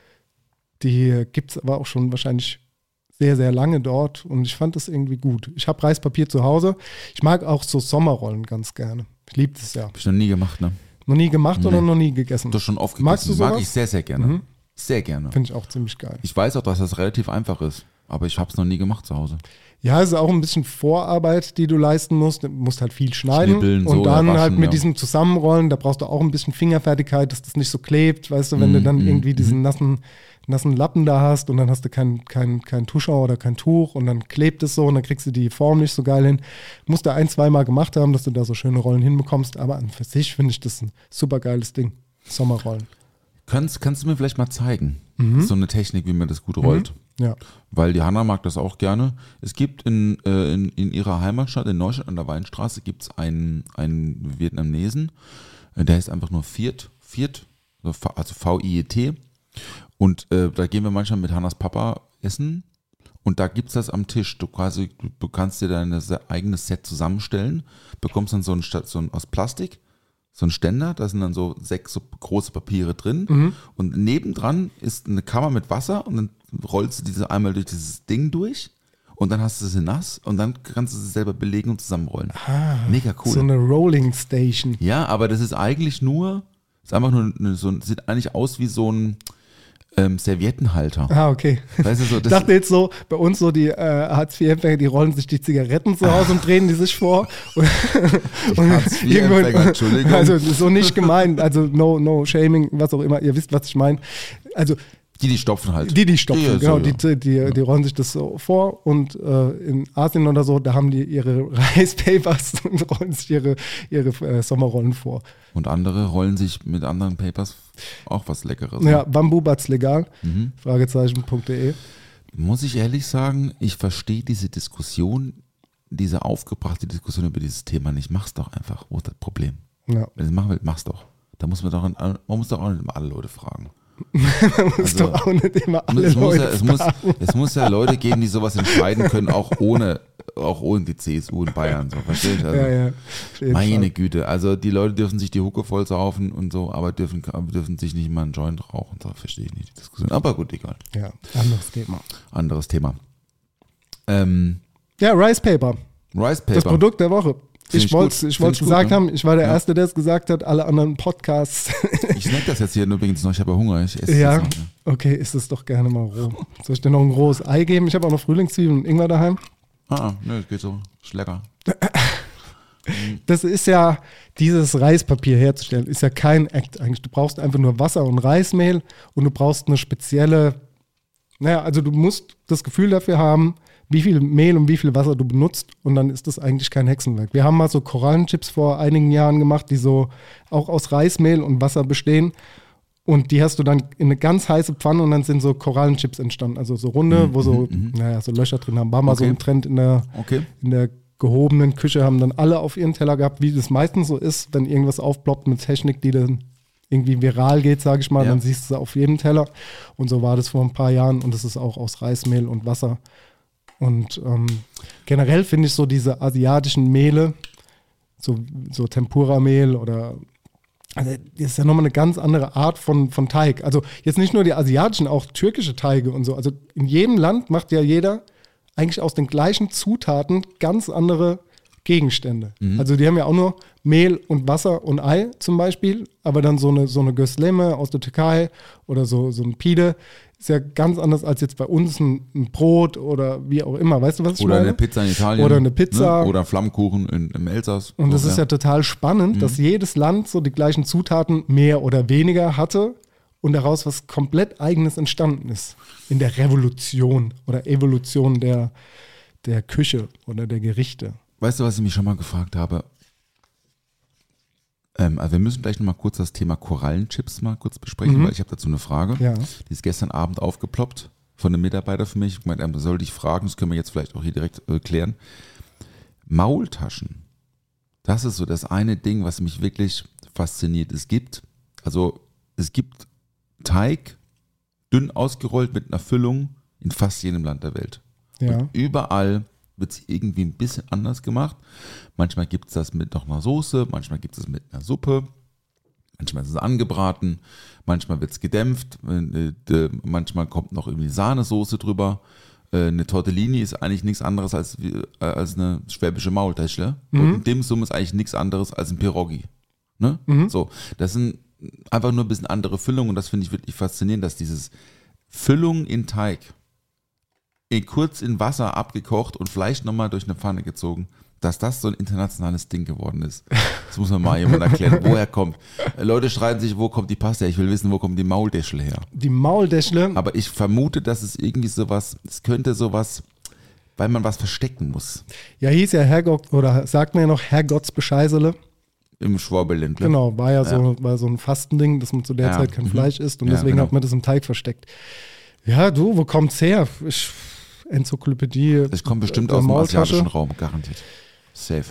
Die gibt es aber auch schon wahrscheinlich sehr, sehr lange dort und ich fand das irgendwie gut. Ich habe Reispapier zu Hause. Ich mag auch so Sommerrollen ganz gerne. Ich liebe das ja. Hab ich noch nie gemacht, ne? Noch nie gemacht oder noch nie gegessen? Das schon oft gegessen. Magst du sowas? Mag ich sehr, sehr gerne. Sehr gerne. Finde ich auch ziemlich geil. Ich weiß auch, dass das relativ einfach ist, aber ich habe es noch nie gemacht zu Hause. Ja, es ist auch ein bisschen Vorarbeit, die du leisten musst. Du musst halt viel schneiden Schnibbeln, und so, dann waschen, halt mit ja. diesem Zusammenrollen, da brauchst du auch ein bisschen Fingerfertigkeit, dass das nicht so klebt, weißt du, wenn du dann irgendwie diesen nassen Lappen da hast und dann hast du kein Tuschau oder kein Tuch und dann klebt es so und dann kriegst du die Form nicht so geil hin. Musst du 1-2 Mal gemacht haben, dass du da so schöne Rollen hinbekommst, aber an für sich finde ich das ein super geiles Ding. Sommerrollen. Kannst du mir vielleicht mal zeigen, so eine Technik, wie man das gut rollt? Ja. Weil die Hanna mag das auch gerne. Es gibt in ihrer Heimatstadt, in Neustadt an der Weinstraße, gibt es einen Vietnamesen, der heißt einfach nur Viet, also V-I-E-T. Und da gehen wir manchmal mit Hannas Papa essen und da gibt es das am Tisch. Du kannst dir dein eigenes Set zusammenstellen, bekommst dann so ein aus Plastik, so ein Ständer, da sind dann so 6 so große Papiere drin und nebendran ist eine Kammer mit Wasser und dann rollst du diese einmal durch dieses Ding durch und dann hast du sie nass und dann kannst du sie selber belegen und zusammenrollen. Mega cool. So eine Rolling Station. Ja, aber das ist eigentlich sieht eigentlich aus wie so ein Serviettenhalter. Okay. Weißt du, so, Ich dachte jetzt so, bei uns so die Hartz-IV-Empfänger, die rollen sich die Zigaretten zu Hause und drehen die sich vor. Und Hartz-IV-Empfänger, Entschuldigung. Also so nicht gemeint, also no shaming, was auch immer, ihr wisst, was ich meine. Also Die stopfen halt. die stopfen, Ja, genau, so, ja. die rollen sich das so vor und in Asien oder so, da haben die ihre Reispapers und rollen sich ihre Sommerrollen vor. Und andere rollen sich mit anderen Papers auch was Leckeres. Ja, Bambubatz legal, Fragezeichen.de. Muss ich ehrlich sagen, ich verstehe diese aufgebrachte Diskussion über dieses Thema nicht. Mach's doch einfach. Wo ist das Problem? Ja. Wenn du es machen willst, mach's doch. Man muss doch auch nicht immer alle Leute fragen. Man muss doch auch nicht immer alle Leute fragen. Es muss ja Leute geben, die sowas entscheiden können, auch ohne die CSU in Bayern. So, verstehst du? Also, Ja, auf jeden meine Fall. Güte, also die Leute dürfen sich die Hucke voll saufen und so, aber dürfen sich nicht mal einen Joint rauchen. So, verstehe ich nicht die Diskussion. Aber gut, egal. Ja, anderes Thema. Anderes Thema. Ja, Rice Paper, Rice Paper. das Produkt der Woche. Find Ich ich wollte gut. es Find ich gut, gesagt ne? haben, ich war der Ja. Erste, der es gesagt hat, alle anderen Podcasts. Ich snack das jetzt hier übrigens noch, ich habe ja Hunger. Ich esse Ja, jetzt noch, ne? okay, isst es doch gerne mal roh. Soll ich dir noch ein rohes Ei geben? Ich habe auch noch Frühlingszwiebeln und Ingwer daheim. Nö, geht so. Ist lecker. Das ist ja, dieses Reispapier herzustellen, ist ja kein Act eigentlich. Du brauchst einfach nur Wasser und Reismehl und du brauchst eine spezielle, also du musst das Gefühl dafür haben, wie viel Mehl und wie viel Wasser du benutzt und dann ist das eigentlich kein Hexenwerk. Wir haben mal so Korallenchips vor einigen Jahren gemacht, die so auch aus Reismehl und Wasser bestehen und die hast du dann in eine ganz heiße Pfanne und dann sind so Korallenchips entstanden, also so runde, wo so, so Löcher drin haben. War mal so ein Trend in der gehobenen Küche, haben dann alle auf ihren Teller gehabt, wie das meistens so ist, wenn irgendwas aufploppt mit Technik, die dann irgendwie viral geht, sage ich mal, dann siehst du es auf jedem Teller. Und so war das vor ein paar Jahren und es ist auch aus Reismehl und Wasser. Und generell finde ich so diese asiatischen Mehle, so Tempura-Mehl oder, also das ist ja nochmal eine ganz andere Art von Teig. Also jetzt nicht nur die asiatischen, auch türkische Teige und so. Also in jedem Land macht ja jeder eigentlich aus den gleichen Zutaten ganz andere Gegenstände. Also die haben ja auch nur Mehl und Wasser und Ei zum Beispiel, aber dann so eine Gösleme aus der Türkei oder so ein Pide ist ja ganz anders als jetzt bei uns ein Brot oder wie auch immer. Weißt du, was ich meine? Oder eine Pizza in Italien. Oder eine Pizza. Ne? Oder Flammkuchen im Elsass. Und das ist ja total spannend, dass jedes Land so die gleichen Zutaten mehr oder weniger hatte und daraus was komplett Eigenes entstanden ist. In der Revolution oder Evolution der Küche oder der Gerichte. Weißt du, was ich mich schon mal gefragt habe? Also wir müssen gleich nochmal kurz das Thema Korallenchips mal kurz besprechen, weil ich habe dazu eine Frage. Ja. Die ist gestern Abend aufgeploppt von einem Mitarbeiter für mich. Ich meinte, soll ich fragen, das können wir jetzt vielleicht auch hier direkt klären. Maultaschen, das ist so das eine Ding, was mich wirklich fasziniert. Es gibt Teig, dünn ausgerollt mit einer Füllung in fast jedem Land der Welt. Ja. Und überall wird es irgendwie ein bisschen anders gemacht. Manchmal gibt es das mit noch einer Soße, manchmal gibt es mit einer Suppe, manchmal ist es angebraten, manchmal wird es gedämpft, manchmal kommt noch irgendwie Sahnesoße drüber. Eine Tortellini ist eigentlich nichts anderes als eine schwäbische Maultäschle. Und in dem Summe ist eigentlich nichts anderes als ein Pierogi. Ne? So, das sind einfach nur ein bisschen andere Füllungen und das finde ich wirklich faszinierend, dass dieses Füllung in Teig kurz in Wasser abgekocht und vielleicht nochmal durch eine Pfanne gezogen, dass das so ein internationales Ding geworden ist. Das muss man mal jemand erklären, woher kommt. Leute streiten sich, wo kommt die Pasta her? Ich will wissen, wo kommt die Maultäschle her? Die Maultäschle? Aber ich vermute, dass es irgendwie es könnte sowas, weil man was verstecken muss. Ja, hieß ja Herrgott, oder sagt man ja noch Herrgottsbescheißele. Im Schwabeländle. Genau, war so ein Fastending, dass man zu der Zeit kein Fleisch isst und deswegen hat man das im Teig versteckt. Ja, du, wo kommt's her? Enzyklopädie. Das kommt bestimmt aus dem asiatischen Raum, garantiert. Safe.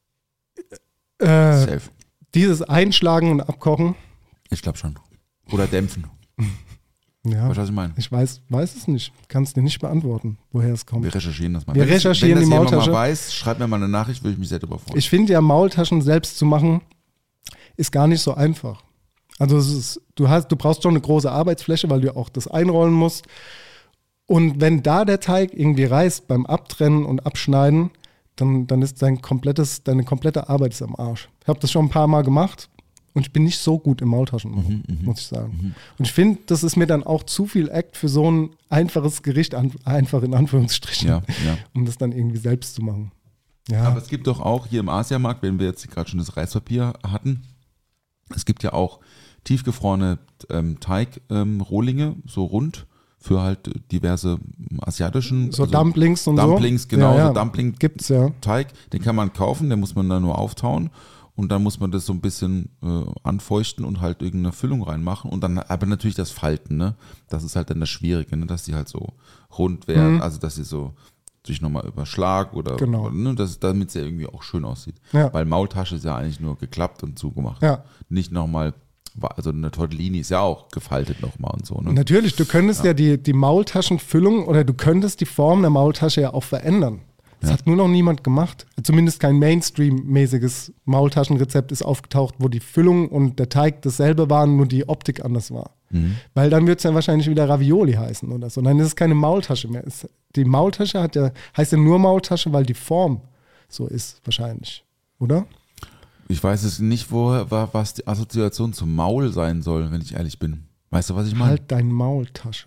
Safe. Dieses Einschlagen und Abkochen. Ich glaube schon. Oder dämpfen. Ja. Weißt du, was ich meine? Ich weiß es nicht. Kann es dir nicht beantworten, woher es kommt. Wir recherchieren das mal. Wir recherchieren die Maultasche. Wenn das jemand mal weiß, schreibt mir mal eine Nachricht, würde ich mich sehr darüber freuen. Ich finde ja, Maultaschen selbst zu machen, ist gar nicht so einfach. Also du brauchst schon eine große Arbeitsfläche, weil du auch das einrollen musst. Und wenn da der Teig irgendwie reißt beim Abtrennen und Abschneiden, dann ist deine komplette Arbeit ist am Arsch. Ich habe das schon ein paar Mal gemacht und ich bin nicht so gut im Maultaschen machen, muss ich sagen. Und ich finde, das ist mir dann auch zu viel Act für so ein einfaches Gericht, einfach in Anführungsstrichen, um das dann irgendwie selbst zu machen. Ja. Aber es gibt doch auch hier im Asiamarkt, wenn wir jetzt gerade schon das Reispapier hatten, es gibt ja auch tiefgefrorene Teigrohlinge, so rund, für halt diverse asiatischen. So Dumplings und Dumplings, genau, ja, so Dumpling gibt's ja. Teig, den kann man kaufen, den muss man dann nur auftauen und dann muss man das so ein bisschen anfeuchten und halt irgendeine Füllung reinmachen und dann aber natürlich das Falten, ne? Das ist halt dann das Schwierige, ne? Dass die halt so rund werden, also dass sie so sich nochmal überschlagen oder ne? Damit sie irgendwie auch schön aussieht. Ja. Weil Maultasche ist ja eigentlich nur geklappt und zugemacht. Ja. Nicht nochmal. Also eine Tortellini ist ja auch gefaltet nochmal und so. Ne? Natürlich, du könntest ja die Maultaschenfüllung oder du könntest die Form der Maultasche ja auch verändern. Das hat nur noch niemand gemacht. Zumindest kein Mainstream-mäßiges Maultaschenrezept ist aufgetaucht, wo die Füllung und der Teig dasselbe waren, nur die Optik anders war. Weil dann wird es ja wahrscheinlich wieder Ravioli heißen oder so. Dann ist es keine Maultasche mehr. Die Maultasche heißt ja nur Maultasche, weil die Form so ist wahrscheinlich, oder? Ich weiß es nicht, was die Assoziation zum Maul sein soll, wenn ich ehrlich bin. Weißt du, was ich meine? Halt deine Maultasche.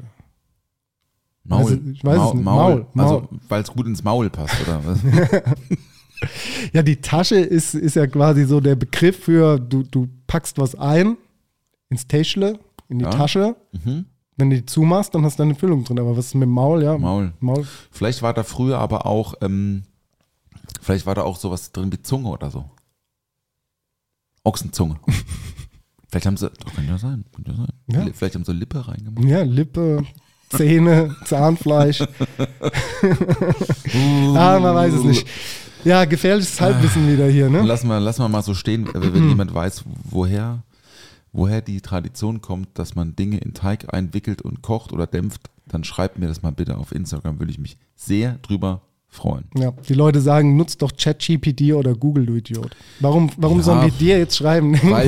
Maul. Ich weiß es nicht. Maul. Also, weil es gut ins Maul passt, oder was? Ja, die Tasche ist ja quasi so der Begriff für, du packst was ein, ins Täschle, in die Tasche Wenn du die zumachst, dann hast du eine Füllung drin. Aber was ist mit dem Maul? Ja, Maul. Maul. Vielleicht war da früher aber auch, sowas drin wie Zunge oder so. Ochsenzunge. Vielleicht haben sie, doch, könnte ja sein. Ja. Vielleicht haben sie Lippe reingemacht. Ja, Lippe, Zähne, Zahnfleisch. Man weiß es nicht. Ja, gefährliches Halbwissen wieder hier, ne? Lass mal mal so stehen, wenn jemand weiß, woher die Tradition kommt, dass man Dinge in Teig einwickelt und kocht oder dämpft, dann schreibt mir das mal bitte auf Instagram, würde ich mich sehr drüber freuen. Ja, die Leute sagen, nutzt doch ChatGPT oder Google, du Idiot. Warum sollen wir dir jetzt schreiben?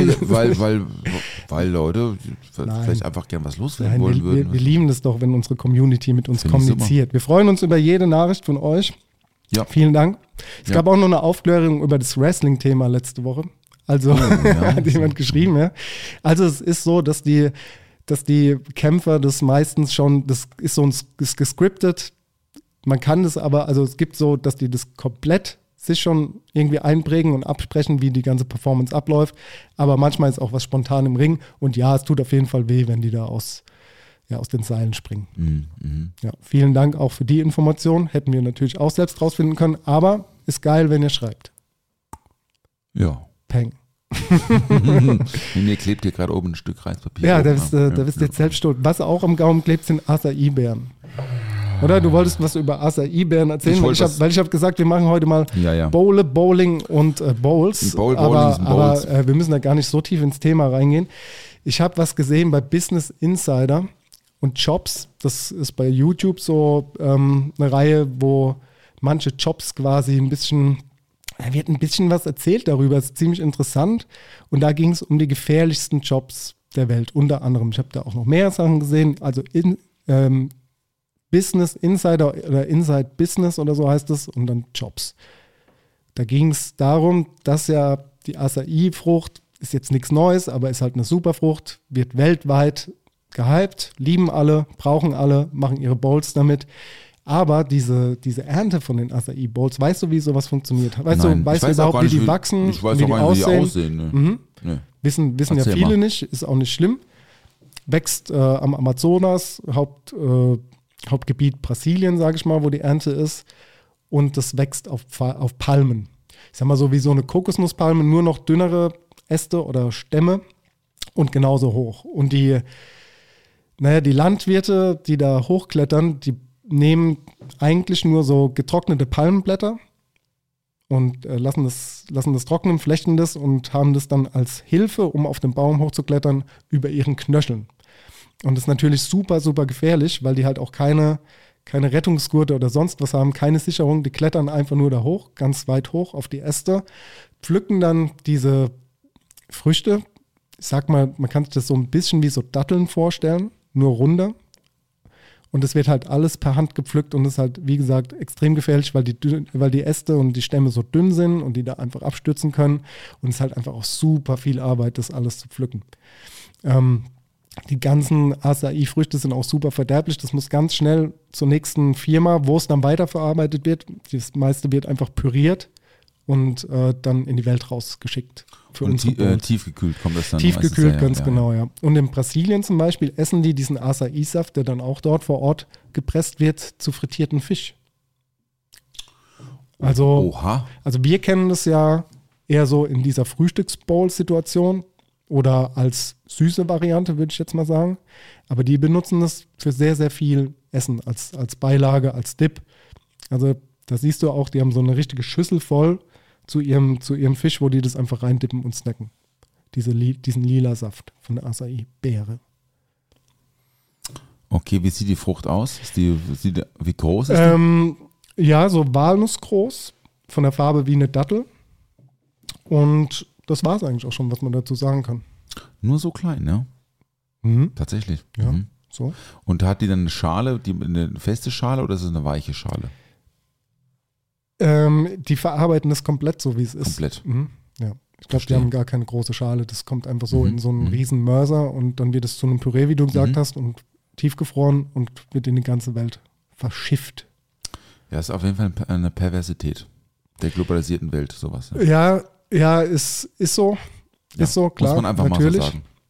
Weil Leute vielleicht einfach gern was loswerden wollen würden. Wir lieben das doch, wenn unsere Community mit uns Find ich kommuniziert. Wir freuen uns über jede Nachricht von euch. Ja. Vielen Dank. Es gab auch noch eine Aufklärung über das Wrestling-Thema letzte Woche. Also hat jemand geschrieben, ja. Also es ist so, dass die Kämpfer das meistens schon, das ist gescriptet. Man kann das aber, also es gibt so, dass die das komplett sich schon irgendwie einprägen und absprechen, wie die ganze Performance abläuft. Aber manchmal ist auch was spontan im Ring. Und ja, es tut auf jeden Fall weh, wenn die da aus den Seilen springen. Mhm. Ja, vielen Dank auch für die Information. Hätten wir natürlich auch selbst rausfinden können. Aber ist geil, wenn ihr schreibt. Ja. Peng. Mir klebt hier gerade oben ein Stück Reispapier. Ja, da bist du jetzt selbst schuld. Was auch am Gaumen klebt, sind Acai-Beeren. Oder? Du wolltest was über Acai-Beeren erzählen, weil ich habe gesagt, wir machen heute mal Bowling und Bowls. Aber wir müssen da gar nicht so tief ins Thema reingehen. Ich habe was gesehen bei Business Insider und Jobs. Das ist bei YouTube so eine Reihe, wo manche Jobs quasi wird ein bisschen was erzählt darüber. Das ist ziemlich interessant. Und da ging es um die gefährlichsten Jobs der Welt. Unter anderem, ich habe da auch noch mehr Sachen gesehen. Also Business Insider oder Inside Business oder so heißt es. Und dann Jobs. Da ging es darum, dass ja die Acai-Frucht ist jetzt nichts Neues, aber ist halt eine Superfrucht, wird weltweit gehypt, lieben alle, brauchen alle, machen ihre Bowls damit. Aber diese Ernte von den Acai Bowls, weißt du, wie sowas funktioniert? Weißt du überhaupt, wie die wachsen? Ich weiß auch gar nicht, wie die aussehen. Ne? Mhm. Nee. Wissen ja viele nicht, ist auch nicht schlimm. Wächst am Amazonas, Hauptgebiet Brasilien, sage ich mal, wo die Ernte ist. Und das wächst auf Palmen. Ich sag mal so wie so eine Kokosnusspalme, nur noch dünnere Äste oder Stämme und genauso hoch. Und die Landwirte, die da hochklettern, die nehmen eigentlich nur so getrocknete Palmenblätter und lassen das trocknen, flechten das und haben das dann als Hilfe, um auf den Baum hochzuklettern, über ihren Knöcheln. Und das ist natürlich super, super gefährlich, weil die halt auch keine Rettungsgurte oder sonst was haben, keine Sicherung. Die klettern einfach nur da hoch, ganz weit hoch auf die Äste, pflücken dann diese Früchte. Ich sag mal, man kann sich das so ein bisschen wie so Datteln vorstellen, nur runder. Und es wird halt alles per Hand gepflückt und ist halt, wie gesagt, extrem gefährlich, weil die Äste und die Stämme so dünn sind und die da einfach abstürzen können. Und es ist halt einfach auch super viel Arbeit, das alles zu pflücken. Die ganzen Acai-Früchte sind auch super verderblich. Das muss ganz schnell zur nächsten Firma, wo es dann weiterverarbeitet wird. Das meiste wird einfach püriert und dann in die Welt rausgeschickt. Für uns tiefgekühlt kommt das dann. Tiefgekühlt, ganz genau, ja. Und in Brasilien zum Beispiel essen die diesen Acai-Saft, der dann auch dort vor Ort gepresst wird, zu frittierten Fisch. Also wir kennen das ja eher so in dieser Frühstücksbowl-Situation oder als süße Variante, würde ich jetzt mal sagen. Aber die benutzen das für sehr, sehr viel Essen, als Beilage, als Dip. Also da siehst du auch, die haben so eine richtige Schüssel voll zu ihrem Fisch, wo die das einfach reindippen und snacken. Diesen lila Saft von der Acai-Beere. Okay, wie sieht die Frucht aus? Wie groß ist die? Ja, so walnussgroß, von der Farbe wie eine Dattel. Und das war es eigentlich auch schon, was man dazu sagen kann. Nur so klein, ja? Mhm. Tatsächlich. Ja, mhm. So. Und hat die dann eine Schale, eine feste Schale oder ist es eine weiche Schale? Die verarbeiten das komplett so, wie es ist. Komplett. Mhm. Ja. Ich glaube, die haben gar keine große Schale. Das kommt einfach so in so einen riesen Mörser und dann wird es zu einem Püree, wie du gesagt hast, und tiefgefroren und wird in die ganze Welt verschifft. Ja, ist auf jeden Fall eine Perversität der globalisierten Welt, sowas. Ja, ist so. Ist so, klar. Muss man einfach natürlich. mal so sagen.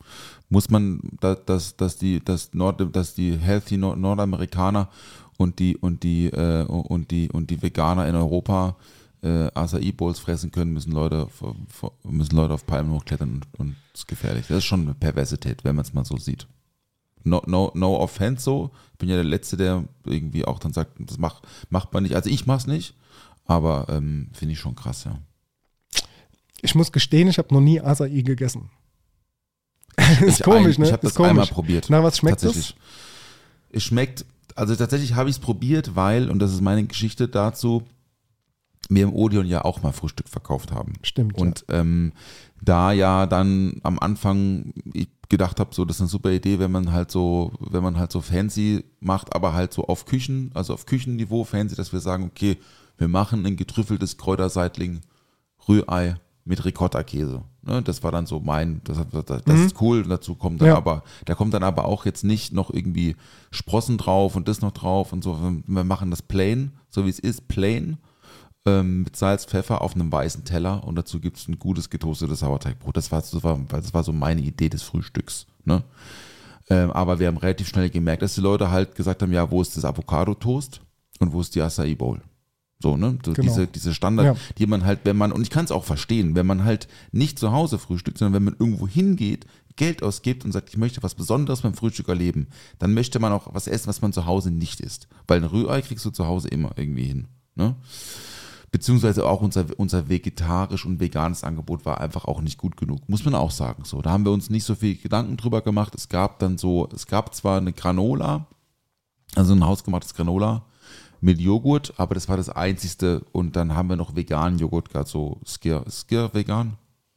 muss man, dass die healthy Nordamerikaner und die Veganer in Europa Acai Bowls fressen können, müssen Leute auf Palmen hochklettern und das ist gefährlich. Das ist schon eine Perversität, wenn man es mal so sieht. No offense so. Ich bin ja der Letzte, der irgendwie auch dann sagt, das macht man nicht. Also ich mach's nicht, aber finde ich schon krass, ja. Ich muss gestehen, ich habe noch nie Acai gegessen. Ist komisch, ne? Ich habe das einmal probiert. Na, was schmeckt tatsächlich. Es schmeckt, also tatsächlich habe ich es probiert, weil, und das ist meine Geschichte dazu, wir im Odeon ja auch mal Frühstück verkauft haben. Stimmt. Und da ja dann am Anfang ich gedacht habe, so das ist eine super Idee, wenn man halt so fancy macht, aber halt so auf Küchenniveau fancy, dass wir sagen, okay, wir machen ein getrüffeltes Kräuterseitling, Rührei mit Ricotta-Käse. Ne, das war dann so das ist cool. Dazu kommt dann da kommt dann aber auch jetzt nicht noch irgendwie Sprossen drauf und das noch drauf und so. Wir machen das plain, so wie es ist, plain, mit Salz, Pfeffer auf einem weißen Teller und dazu gibt es ein gutes getoastetes Sauerteigbrot. Das war so meine Idee des Frühstücks. Ne? Aber wir haben relativ schnell gemerkt, dass die Leute halt gesagt haben, ja, wo ist das Avocado-Toast und wo ist die Acai Bowl? So, ne? So Genau. Diese Standard, die man halt, und ich kann es auch verstehen, wenn man halt nicht zu Hause frühstückt, sondern wenn man irgendwo hingeht, Geld ausgibt und sagt, ich möchte was Besonderes beim Frühstück erleben, dann möchte man auch was essen, was man zu Hause nicht isst. Weil ein Rührei kriegst du zu Hause immer irgendwie hin. Ne? Beziehungsweise auch unser vegetarisch und veganes Angebot war einfach auch nicht gut genug, muss man auch sagen. So, da haben wir uns nicht so viel Gedanken drüber gemacht. Es gab zwar eine Granola, also ein hausgemachtes Granola mit Joghurt, aber das war das Einzigste und dann haben wir noch veganen Joghurt gehabt, so Skir vegan.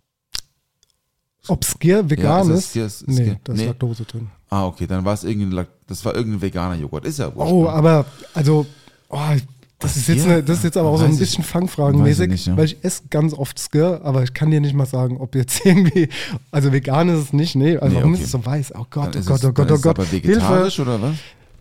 Ob Skir vegan ist? Nee, da ist Laktose drin. Ah, okay, dann war es irgendein veganer Joghurt, ist ja wurscht. Oh, aber, also, das ist jetzt aber auch so ein bisschen fangfragenmäßig, nicht, ja. weil ich esse ganz oft Skir, aber ich kann dir nicht mal sagen, ob jetzt irgendwie, also vegan ist es nicht, also warum ist es so weiß? Oh Gott, Dann oh ist Gott. es aber vegetarisch Hilfe. oder was?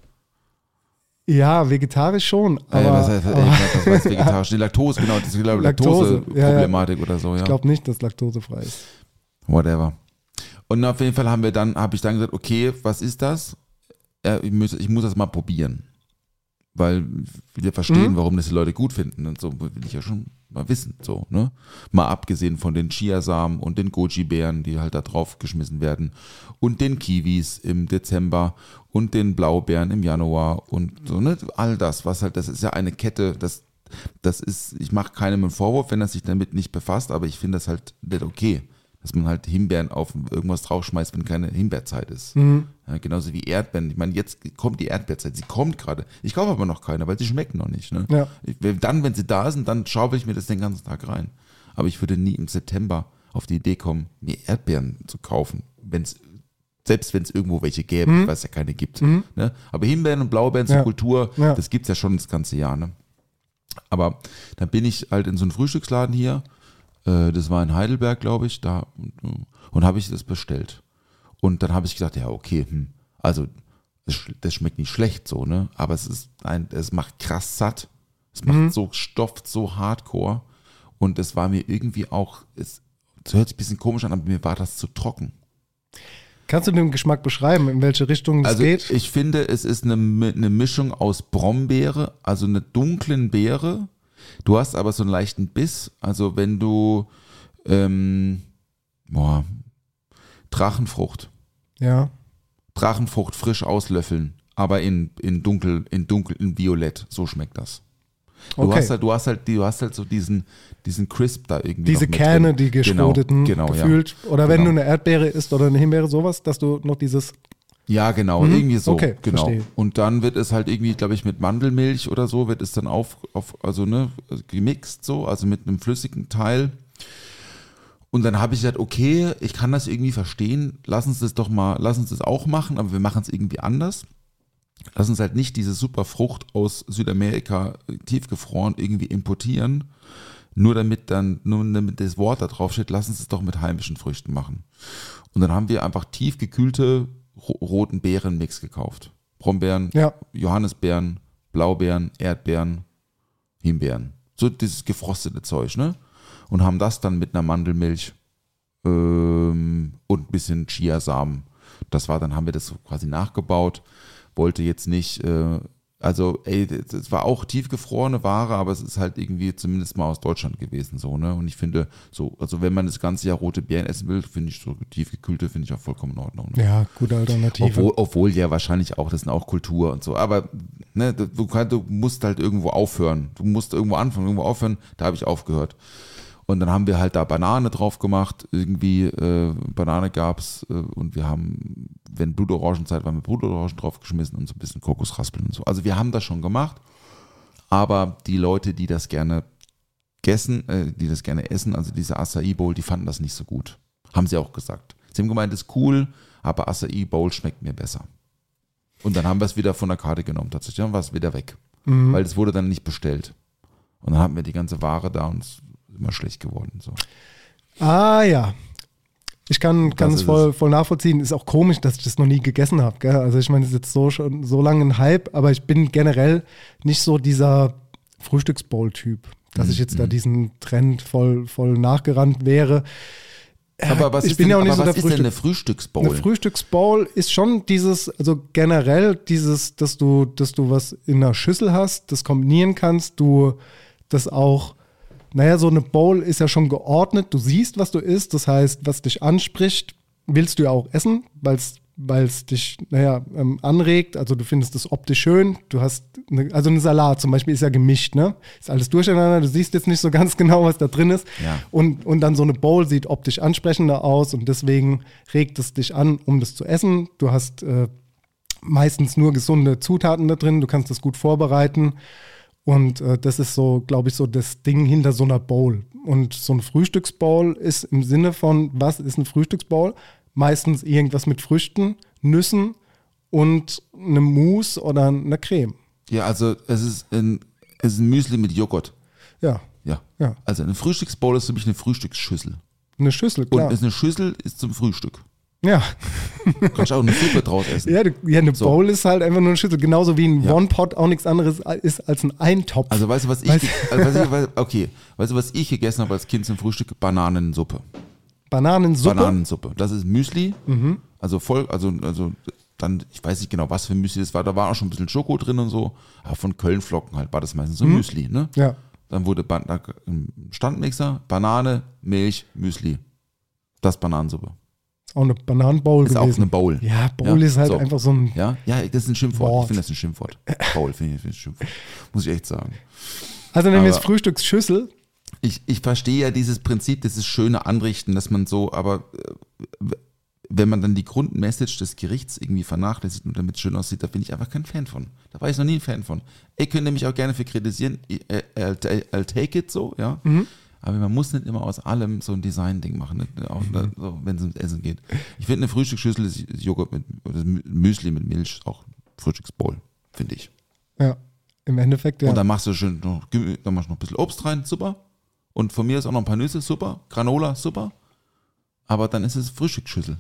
Ja, vegetarisch schon, aber was heißt vegetarisch? Die Laktose, genau, das ist Laktose-Problematik oder so, ja. Ich glaube nicht, dass laktosefrei ist. Whatever. Und auf jeden Fall habe ich dann gesagt, okay, was ist das? Ich muss das mal probieren. Weil wir verstehen, warum das die Leute gut finden. Und so will ich ja schon mal wissen. So, ne? Mal abgesehen von den Chiasamen und den Goji-Beeren, die halt da drauf geschmissen werden. Und den Kiwis im Dezember und den Blaubeeren im Januar und so, ne? All das, das ist ja eine Kette, das ist, ich mache keinem einen Vorwurf, wenn er sich damit nicht befasst, aber ich finde das halt nicht okay, dass man halt Himbeeren auf irgendwas draufschmeißt, wenn keine Himbeerzeit ist. Ja, genauso wie Erdbeeren. Ich meine, jetzt kommt die Erdbeerzeit, sie kommt gerade. Ich kaufe aber noch keine, weil sie schmecken noch nicht. Ne? Ja. Dann, wenn sie da sind, dann schaufel ich mir das den ganzen Tag rein. Aber ich würde nie im September auf die Idee kommen, mir Erdbeeren zu kaufen, selbst wenn es irgendwo welche gäbe, weil es ja keine gibt. Ne? Aber Himbeeren und Blaubeeren zur Kultur, das gibt es ja schon das ganze Jahr. Ne? Aber dann bin ich halt in so einem Frühstücksladen hier, das war in Heidelberg, glaube ich, da und habe ich das bestellt. Und dann habe ich gedacht, ja, okay, also das schmeckt nicht schlecht so, ne? Aber es macht krass satt. Es macht stofft so hardcore. Und es war mir irgendwie auch, es hört sich ein bisschen komisch an, aber mir war das zu trocken. Kannst du den Geschmack beschreiben, in welche Richtung es geht? Also ich finde, es ist eine Mischung aus Brombeere, also eine dunklen Beere. Du hast aber so einen leichten Biss. Also wenn du Drachenfrucht. Ja. Drachenfrucht frisch auslöffeln, aber in dunkel, in violett. So schmeckt das. Du hast halt so diesen Crisp da irgendwie. Diese noch mit Kerne, drin. die geschroteten, gefühlt. Ja. Oder wenn du eine Erdbeere isst oder eine Himbeere, sowas, dass du noch dieses. Ja, genau, irgendwie so. Okay, genau. Verstehe. Und dann wird es halt irgendwie, glaube ich, mit Mandelmilch oder so, wird es dann gemixt, so, also mit einem flüssigen Teil. Und dann habe ich gesagt, okay, ich kann das irgendwie verstehen, lass uns das auch machen, aber wir machen es irgendwie anders. Lass uns halt nicht diese super Frucht aus Südamerika tiefgefroren irgendwie importieren, nur damit das Wort da drauf steht, lass uns das doch mit heimischen Früchten machen. Und dann haben wir einfach tiefgekühlte roten Beerenmix gekauft. Brombeeren, Johannisbeeren, Blaubeeren, Erdbeeren, Himbeeren. So dieses gefrostete Zeug, ne? Und haben das dann mit einer Mandelmilch und ein bisschen Chiasamen das war, dann haben wir das so quasi nachgebaut, wollte jetzt nicht, also das war auch tiefgefrorene Ware, aber es ist halt irgendwie zumindest mal aus Deutschland gewesen, so, ne? Und ich finde, so, also wenn man das ganze Jahr rote Beeren essen will, finde ich so tiefgekühlte, finde ich auch vollkommen in Ordnung. Ne? Ja, gute Alternative. Obwohl ja wahrscheinlich auch, das sind auch Kultur und so, aber ne, du musst halt irgendwo aufhören. Du musst irgendwo anfangen, irgendwo aufhören, da habe ich aufgehört. Und dann haben wir halt da Banane drauf gemacht, irgendwie Banane gab's und wir haben, wenn Blutorangenzeit war, mit Blutorangen draufgeschmissen und so ein bisschen Kokosraspeln und so. Also wir haben das schon gemacht, aber die Leute, die das gerne essen, also diese Acai Bowl, die fanden das nicht so gut. Haben sie auch gesagt. Sie haben gemeint, das ist cool, aber Acai Bowl schmeckt mir besser. Und dann haben wir es wieder von der Karte genommen, tatsächlich, dann war es wieder weg, weil es wurde dann nicht bestellt. Und dann hatten wir die ganze Ware da und es immer schlecht geworden. So. Ah ja, ich kann es voll nachvollziehen. Ist auch komisch, dass ich das noch nie gegessen habe. Gell? Also ich meine, es ist jetzt schon so lange ein Hype, aber ich bin generell nicht so dieser Frühstücksbowl-Typ, dass ich jetzt da diesen Trend voll nachgerannt wäre. Aber was ist denn eine Frühstücksbowl? Eine Frühstücksbowl ist schon dieses, also generell dieses, dass du was in einer Schüssel hast, das kombinieren kannst, du das auch. Naja, so eine Bowl ist ja schon geordnet. Du siehst, was du isst. Das heißt, was dich anspricht, willst du ja auch essen, weil es dich, anregt. Also du findest es optisch schön. Du hast, eine Salat zum Beispiel ist ja gemischt, ne? Ist alles durcheinander. Du siehst jetzt nicht so ganz genau, was da drin ist. Ja. Und dann so eine Bowl sieht optisch ansprechender aus und deswegen regt es dich an, um das zu essen. Du hast meistens nur gesunde Zutaten da drin. Du kannst das gut vorbereiten. Und das ist so, glaube ich, so das Ding hinter so einer Bowl. Und so ein Frühstücksbowl ist im Sinne von, was ist ein Frühstücksbowl? Meistens irgendwas mit Früchten, Nüssen und eine Mousse oder eine Creme. Ja, also es ist ein Müsli mit Joghurt. Ja. Ja. Also eine Frühstücksbowl ist für mich eine Frühstücksschüssel. Eine Schüssel, klar. Und eine Schüssel ist zum Frühstück. Ja. Du kannst auch eine Suppe draus essen. Ja, eine Bowl ist halt einfach nur eine Schüssel. Genauso wie ein One-Pot auch nichts anderes ist als ein Eintopf. Also weißt du, was ich gegessen habe als Kind zum Frühstück? Bananensuppe. Bananensuppe? Das ist Müsli. Also dann, ich weiß nicht genau, was für Müsli das war. Da war auch schon ein bisschen Schoko drin und so. Aber von Kölnflocken halt war das meistens so Müsli, ne? Ja. Dann wurde Standmixer, Banane, Milch, Müsli. Das ist Bananensuppe. Auch eine Bananenbowl ist gewesen. Auch eine Bowl. Ja, Bowl ist halt einfach so ein... Ja, das ist ein Schimpfwort. Wort. Ich finde das ein Schimpfwort. Bowl finde ich ein Schimpfwort. Muss ich echt sagen. Also nennen wir es Frühstücksschüssel. Ich verstehe ja dieses Prinzip, dieses schöne Anrichten, dass man so, aber wenn man dann die Grundmessage des Gerichts irgendwie vernachlässigt und damit es schön aussieht, da bin ich einfach kein Fan von. Da war ich noch nie ein Fan von. Ihr könnt mich auch gerne für kritisieren. I'll take it so, ja. Aber man muss nicht immer aus allem so ein Design-Ding machen, auch so, wenn es ums Essen geht. Ich finde, eine Frühstücksschüssel ist Joghurt oder Müsli mit Milch auch Frühstücksbowl, finde ich. Ja, im Endeffekt, ja. Und dann machst du noch ein bisschen Obst rein, super. Und von mir ist auch noch ein paar Nüsse, super. Granola, super. Aber dann ist es Frühstücksschüssel.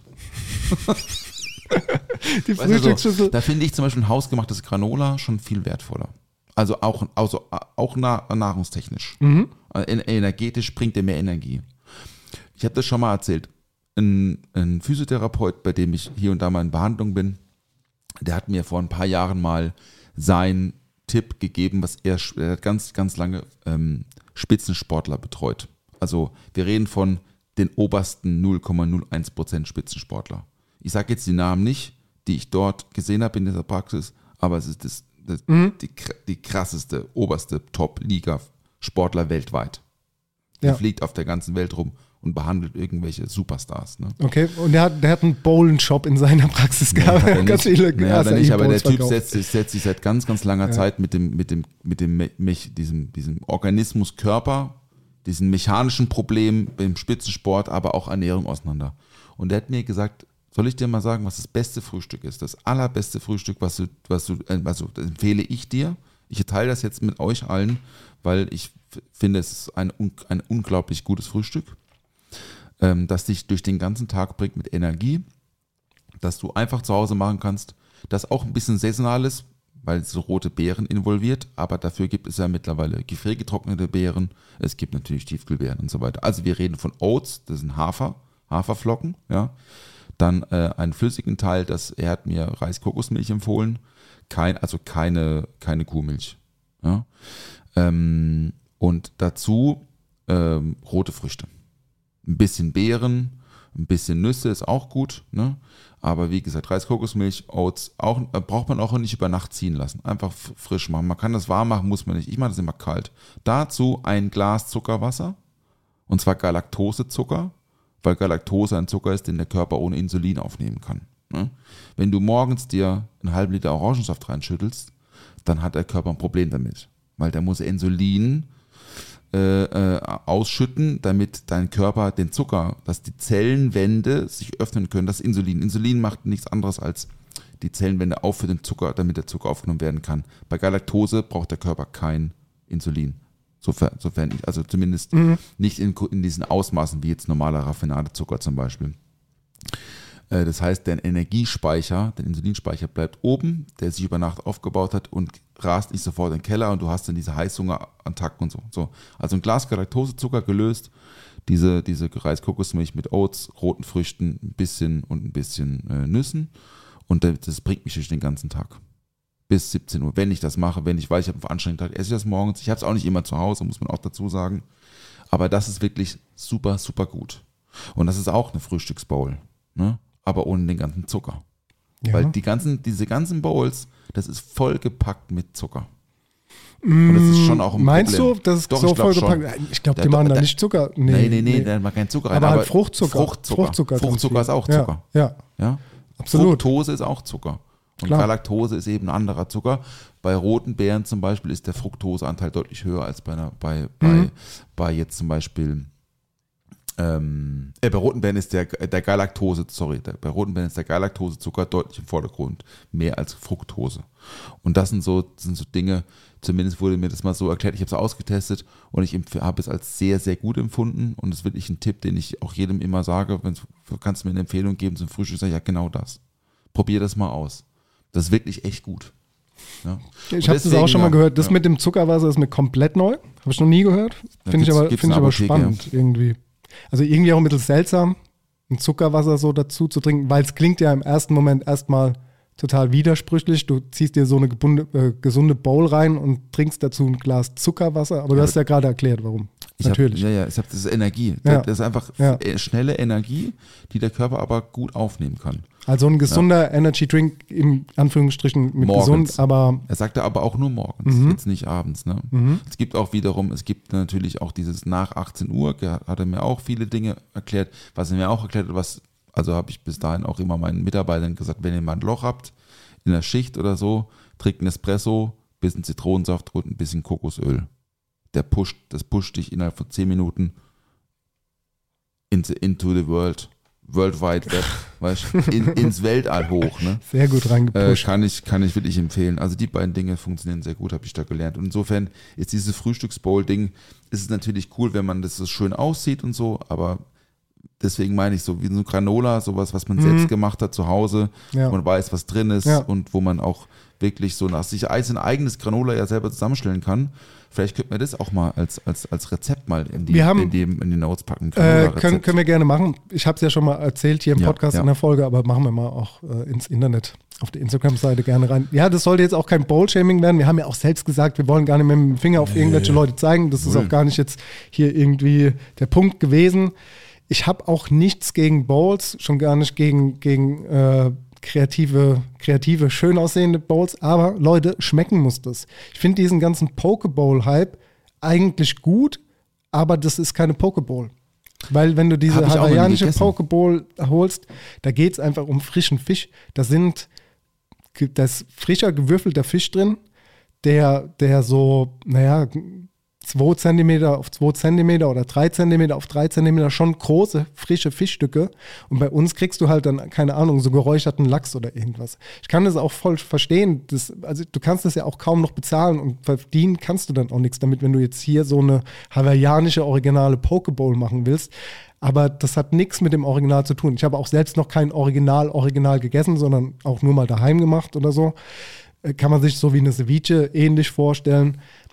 Die Frühstücksschüssel. So, da finde ich zum Beispiel ein hausgemachtes Granola schon viel wertvoller. Also auch nahrungstechnisch. Energetisch bringt er mehr Energie. Ich habe das schon mal erzählt. Ein Physiotherapeut, bei dem ich hier und da mal in Behandlung bin, der hat mir vor ein paar Jahren mal seinen Tipp gegeben, er hat ganz, ganz lange Spitzensportler betreut. Also wir reden von den obersten 0,01% Spitzensportler. Ich sage jetzt die Namen nicht, die ich dort gesehen habe in dieser Praxis, aber es ist die krasseste, oberste Top-Liga-Sportler weltweit. Der fliegt auf der ganzen Welt rum und behandelt irgendwelche Superstars. Ne? Okay, und der hat einen Bowlen-Shop in seiner Praxis gehabt. Hat er nicht, aber der Typ setzt sich seit ganz, ganz langer Zeit mit diesem Organismus Körper, diesen mechanischen Problemen beim Spitzensport, aber auch Ernährung auseinander. Und der hat mir gesagt, soll ich dir mal sagen, was das beste Frühstück ist? Das allerbeste Frühstück, was das empfehle ich dir. Ich teile das jetzt mit euch allen, weil ich finde, es ist ein unglaublich gutes Frühstück, das dich durch den ganzen Tag bringt mit Energie, dass du einfach zu Hause machen kannst, das auch ein bisschen saisonal ist, weil es so rote Beeren involviert, aber dafür gibt es ja mittlerweile gefriergetrocknete Beeren, es gibt natürlich Tiefkühlbeeren und so weiter. Also wir reden von Oats, das sind Haferflocken, ja. Dann einen flüssigen Teil, er hat mir Reiskokosmilch empfohlen, keine Kuhmilch. Ja? Und dazu rote Früchte. Ein bisschen Beeren, ein bisschen Nüsse ist auch gut, ne? Aber wie gesagt, Reis, Kokosmilch, Oats braucht man auch nicht über Nacht ziehen lassen. Einfach frisch machen. Man kann das warm machen, muss man nicht. Ich mache das immer kalt. Dazu ein Glas Zuckerwasser, und zwar Galaktosezucker, weil Galaktose ein Zucker ist, den der Körper ohne Insulin aufnehmen kann. Ne? Wenn du morgens dir einen halben Liter Orangensaft reinschüttelst, dann hat der Körper ein Problem damit, weil der muss Insulin ausschütten, damit dein Körper den Zucker, dass die Zellenwände sich öffnen können. Das Insulin. Insulin macht nichts anderes als die Zellenwände auf für den Zucker, damit der Zucker aufgenommen werden kann. Bei Galaktose braucht der Körper kein Insulin. Sofern ich, also zumindest nicht in diesen Ausmaßen wie jetzt normaler Raffinadezucker zum Beispiel. Das heißt, dein Energiespeicher, dein Insulinspeicher bleibt oben, der sich über Nacht aufgebaut hat und rast nicht sofort in den Keller und du hast dann diese Heißhungerattacken und so. Also ein Glas Galaktosezucker gelöst, diese Reiskokosmilch mit Oats, roten Früchten, ein bisschen Nüssen, und das bringt mich durch den ganzen Tag. Bis 17 Uhr, wenn ich das mache, weil ich habe einen anstrengenden Tag, esse ich das morgens. Ich habe es auch nicht immer zu Hause, muss man auch dazu sagen. Aber das ist wirklich super, super gut. Und das ist auch eine Frühstücksbowl, ne? Aber ohne den ganzen Zucker. Ja. Weil diese ganzen Bowls, das ist vollgepackt mit Zucker. Und das ist schon auch ein Meinst Problem. Du, das ist Doch, so vollgepackt? Ich glaube, die machen da nicht Zucker. Nee, da macht kein Zucker rein. Aber halt Fruchtzucker. Fruchtzucker ist auch Zucker. Ja. Absolut. Fructose ist auch Zucker. Und Klar. Galaktose ist eben ein anderer Zucker. Bei roten Beeren zum Beispiel ist der Fructoseanteil deutlich höher als bei jetzt zum Beispiel bei roten Beeren ist der Galaktosezucker deutlich im Vordergrund, mehr als Fructose. Und das sind so Dinge, zumindest wurde mir das mal so erklärt, ich habe es ausgetestet und ich habe es als sehr, sehr gut empfunden, und das ist wirklich ein Tipp, den ich auch jedem immer sage, kannst du mir eine Empfehlung geben zum Frühstück, sage ich, ja, genau das. Probier das mal aus. Das ist wirklich echt gut. Ja. Ich habe das auch schon mal gehört. Das mit dem Zuckerwasser ist mir komplett neu. Habe ich noch nie gehört. Finde ich aber spannend irgendwie. Also irgendwie auch ein bisschen seltsam, ein Zuckerwasser so dazu zu trinken, weil es klingt ja im ersten Moment erstmal total widersprüchlich. Du ziehst dir so eine gesunde Bowl rein und trinkst dazu ein Glas Zuckerwasser, aber du hast ja gerade erklärt, warum. Natürlich. Das ist Energie. Ja. Das ist einfach schnelle Energie, die der Körper aber gut aufnehmen kann. Also ein gesunder Energy Drink, im Anführungsstrichen mit morgens. Gesund, aber... Er sagte aber auch nur morgens, jetzt nicht abends. Ne? Es gibt natürlich auch dieses nach 18 Uhr, hat er mir auch viele Dinge erklärt. Was er mir auch erklärt hat, also habe ich bis dahin auch immer meinen Mitarbeitern gesagt, wenn ihr mal ein Loch habt, in der Schicht oder so, trinkt ein Espresso, bisschen Zitronensaft und ein bisschen Kokosöl. Das pusht dich innerhalb von 10 Minuten into the world Wide Web, weißt, ins Weltall hoch. Ne? Sehr gut reingepusht. Kann ich wirklich empfehlen. Also die beiden Dinge funktionieren sehr gut, habe ich da gelernt. Und insofern ist dieses Frühstücksbowl-Ding, ist es natürlich cool, wenn man das so schön aussieht und so, aber deswegen meine ich so, wie so ein Granola, sowas, was man selbst gemacht hat zu Hause, wo man weiß, was drin ist und wo man auch wirklich so nach sich ein eigenes Granola ja selber zusammenstellen kann. Vielleicht könnten wir das auch mal als Rezept mal in die Notes packen. Können wir gerne machen. Ich habe es ja schon mal erzählt hier im Podcast in der Folge, aber machen wir mal auch ins Internet, auf der Instagram-Seite gerne rein. Ja, das sollte jetzt auch kein Bowl-Shaming werden. Wir haben ja auch selbst gesagt, wir wollen gar nicht mit dem Finger auf irgendwelche Leute zeigen. Das ist auch gar nicht jetzt hier irgendwie der Punkt gewesen. Ich habe auch nichts gegen Bowls, schon gar nicht gegen kreative, schön aussehende Bowls, aber Leute, schmecken muss das. Ich finde diesen ganzen Pokeball-Hype eigentlich gut, aber das ist keine Pokeball. Weil wenn du diese hawaiianische Pokeball holst, da geht es einfach um frischen Fisch. Da ist frischer gewürfelter Fisch drin, der so, 2 cm auf 2 cm oder 3 cm auf 3 cm schon große, frische Fischstücke. Und bei uns kriegst du halt dann, keine Ahnung, so geräucherten Lachs oder irgendwas. Ich kann das auch voll verstehen. Also du kannst das ja auch kaum noch bezahlen und verdienen kannst du dann auch nichts damit, wenn du jetzt hier so eine hawaiianische originale Pokeball machen willst. Aber das hat nichts mit dem Original zu tun. Ich habe auch selbst noch kein Original gegessen, sondern auch nur mal daheim gemacht oder so. Kann man sich so wie eine Ceviche ähnlich vorstellen.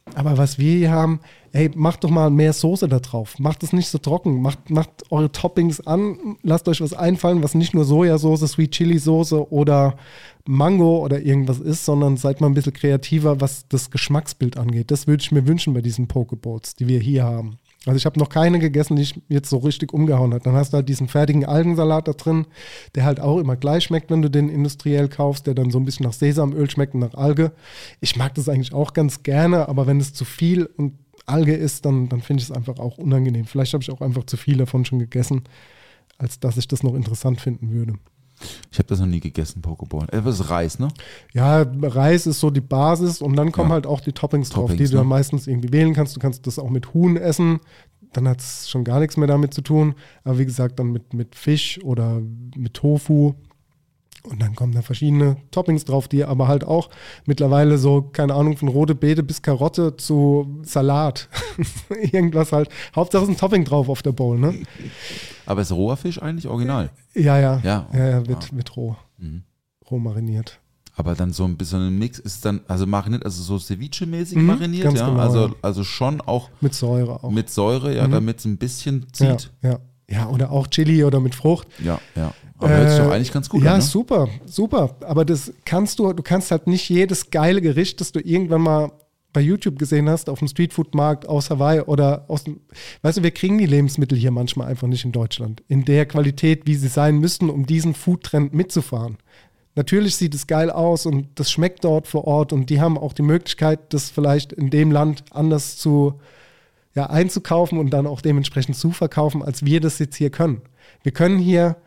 Aber was wir hier haben, ey, macht doch mal mehr Soße da drauf. Macht es nicht so trocken. Macht eure Toppings an. Lasst euch was einfallen, was nicht nur Sojasauce, Sweet Chili Soße oder Mango oder irgendwas ist, sondern seid mal ein bisschen kreativer, was das Geschmacksbild angeht. Das würde ich mir wünschen bei diesen Pokeballs, die wir hier haben. Also ich habe noch keine gegessen, die ich jetzt so richtig umgehauen hat. Dann hast du halt diesen fertigen Algensalat da drin, der halt auch immer gleich schmeckt, wenn du den industriell kaufst, der dann so ein bisschen nach Sesamöl schmeckt und nach Alge. Ich mag das eigentlich auch ganz gerne, aber wenn es zu viel und Alge ist, dann finde ich es einfach auch unangenehm. Vielleicht habe ich auch einfach zu viel davon schon gegessen, als dass ich das noch interessant finden würde. Ich habe das noch nie gegessen, Pokeball. Das ist Reis, ne? Ja, Reis ist so die Basis und dann kommen halt auch die Toppings drauf, die du dann meistens irgendwie wählen kannst. Du kannst das auch mit Huhn essen, dann hat es schon gar nichts mehr damit zu tun. Aber wie gesagt, dann mit Fisch oder mit Tofu. Und dann kommen da verschiedene Toppings drauf, die aber halt auch mittlerweile so, keine Ahnung, von rote Beete bis Karotte zu Salat. Irgendwas halt. Hauptsache ist ein Topping drauf auf der Bowl, ne? Aber ist roher Fisch eigentlich original? Ja, wird roh. Roh mariniert. Aber dann so ein bisschen ein Mix ist dann, also mariniert, also so Ceviche-mäßig mariniert, ganz ja? Genau, also schon auch mit Säure auch. Mit Säure, ja, damit es ein bisschen zieht. Ja, oder auch Chili oder mit Frucht. Ja. Aber hört sich doch eigentlich ganz gut an, Ja, ne? super. Aber das kannst du kannst halt nicht jedes geile Gericht, das du irgendwann mal bei YouTube gesehen hast, auf dem Streetfood-Markt aus Hawaii oder aus dem, weißt du, wir kriegen die Lebensmittel hier manchmal einfach nicht in Deutschland. In der Qualität, wie sie sein müssten, um diesen Food-Trend mitzufahren. Natürlich sieht es geil aus und das schmeckt dort vor Ort und die haben auch die Möglichkeit, das vielleicht in dem Land anders einzukaufen und dann auch dementsprechend zu verkaufen, als wir das jetzt hier können. Wir können hier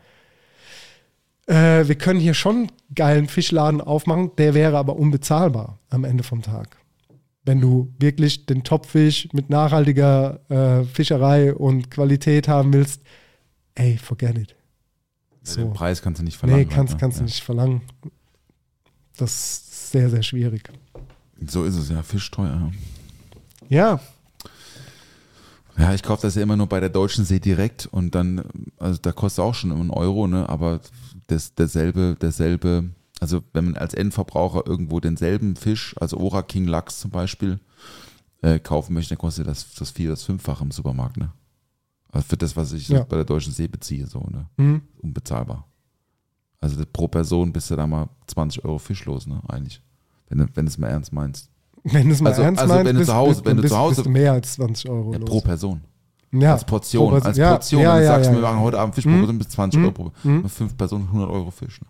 schon geilen Fischladen aufmachen, der wäre aber unbezahlbar am Ende vom Tag. Wenn du wirklich den Topfisch mit nachhaltiger Fischerei und Qualität haben willst, ey, forget it. So. Den Preis kannst du nicht verlangen. Nee, kannst du nicht verlangen. Das ist sehr, sehr schwierig. So ist es ja, Fisch teuer. Ja. Ja, ich kaufe das ja immer nur bei der Deutschen See direkt und dann, also da kostet auch schon immer €1, ne? Aber derselbe, also wenn man als Endverbraucher irgendwo denselben Fisch, also Ora King Lachs zum Beispiel, kaufen möchte, dann kostet das 4- das 5-fache im Supermarkt, ne? Also für das, was ich bei der Deutschen See beziehe, so, ne? Unbezahlbar. Also pro Person bist du da mal 20 € Fisch los, ne? Eigentlich. Wenn du es mal ernst meinst. Wenn du es mal ernst meinst, wenn du zu Hause, bist du mehr als 20 € los. Pro Person. Ja. Als Portion. Wenn du sagst, wir machen heute Abend Fisch pro Person, bis 20 € pro 5 Personen, 100 € Fisch. Ne?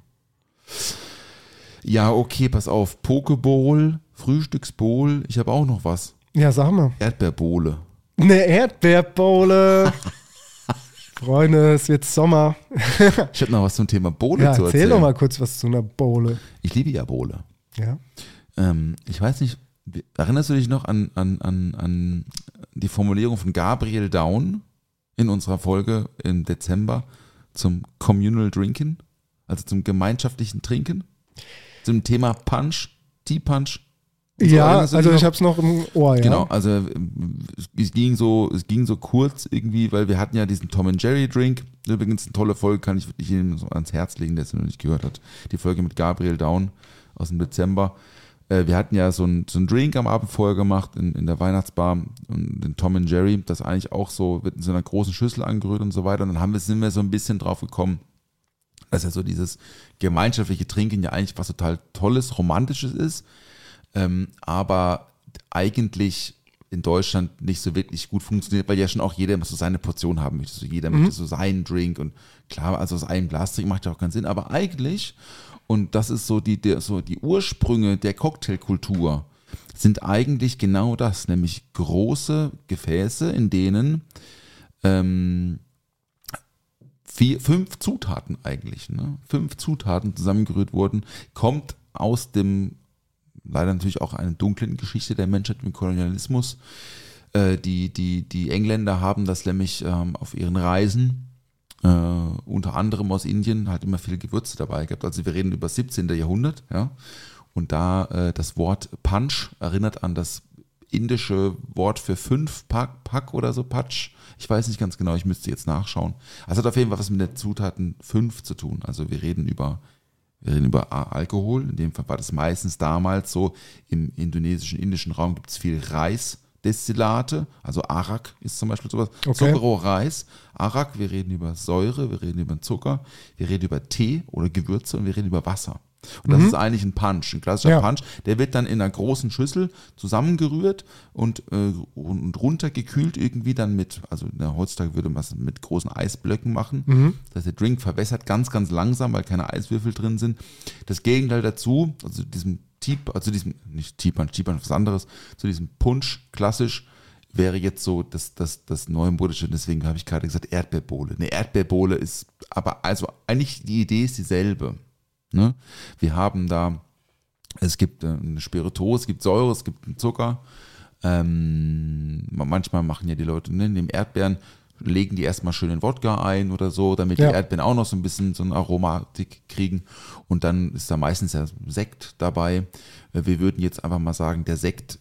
Ja, okay, pass auf. Pokeball, Frühstücksbowl, ich habe auch noch was. Ja, sag mal. Erdbeerbowle. Eine Erdbeerbowle. Freunde, es wird Sommer. Ich habe noch was zum Thema Bowle zu erzählen. Erzähl doch mal kurz was zu einer Bowle. Ich liebe ja Bowle. Ja. Ich weiß nicht, erinnerst du dich noch an die Formulierung von Gabriel Daun in unserer Folge im Dezember zum Communal Drinking, also zum gemeinschaftlichen Trinken, zum Thema Punch, Tea Punch? Ja, also ich habe es noch im Ohr, ja. Genau, also es ging so kurz irgendwie, weil wir hatten ja diesen Tom and Jerry Drink. Übrigens eine tolle Folge, kann ich wirklich Ihnen so ans Herz legen, der es noch nicht gehört hat. Die Folge mit Gabriel Daun aus dem Dezember. Wir hatten ja so einen Drink am Abend vorher gemacht in der Weihnachtsbar, und den Tom and Jerry, das eigentlich auch so, wird in so einer großen Schüssel angerührt und so weiter. Und dann sind wir so ein bisschen drauf gekommen, dass ja so dieses gemeinschaftliche Trinken ja eigentlich was total Tolles, Romantisches ist, aber eigentlich in Deutschland nicht so wirklich gut funktioniert, weil ja schon auch jeder so seine Portion haben möchte. So jeder möchte so seinen Drink, und klar, also aus einem Glas trinken macht ja auch keinen Sinn, aber eigentlich, und das ist so die Ursprünge der Cocktailkultur, sind eigentlich genau das, nämlich große Gefäße, in denen 5 Zutaten eigentlich, ne? 5 Zutaten zusammengerührt wurden, kommt aus dem, leider natürlich auch eine dunklen Geschichte der Menschheit im Kolonialismus. Die Engländer haben das nämlich auf ihren Reisen, unter anderem aus Indien, halt immer viele Gewürze dabei gehabt. Also wir reden über das 17. Jahrhundert, ja. Und da das Wort Punch erinnert an das indische Wort für 5, Pak oder so, Patsch. Ich weiß nicht ganz genau, ich müsste jetzt nachschauen. Also hat auf jeden Fall was mit den Zutaten 5 zu tun. Also wir reden über Wir reden über Alkohol. In dem Fall war das meistens damals so, im indonesischen, indischen Raum gibt es viel Reisdestillate, also Arak ist zum Beispiel sowas. Okay. Zuckerrohr, Reis, Arak, wir reden über Säure, wir reden über Zucker, wir reden über Tee oder Gewürze und wir reden über Wasser. Und das ist eigentlich ein Punch, ein klassischer Punch. Der wird dann in einer großen Schüssel zusammengerührt und runtergekühlt irgendwie dann mit, also heutzutage würde man es mit großen Eisblöcken machen. Das heißt, der Drink verwässert ganz, ganz langsam, weil keine Eiswürfel drin sind. Das Gegenteil dazu, also diesem nicht Tea-Punch, Tea-Punch was anderes, zu diesem Punch klassisch, wäre jetzt so das Neumodische, deswegen habe ich gerade gesagt Erdbeerbohle. Eine Erdbeerbohle ist, aber also eigentlich die Idee ist dieselbe. Ne? Wir haben da, es gibt eine Spirituose, es gibt Säure, es gibt einen Zucker. Manchmal machen ja die Leute, ne, in den Erdbeeren legen die erstmal schön in Wodka ein oder so, damit die Erdbeeren auch noch so ein bisschen so eine Aromatik kriegen. Und dann ist da meistens ja Sekt dabei. Wir würden jetzt einfach mal sagen, der Sekt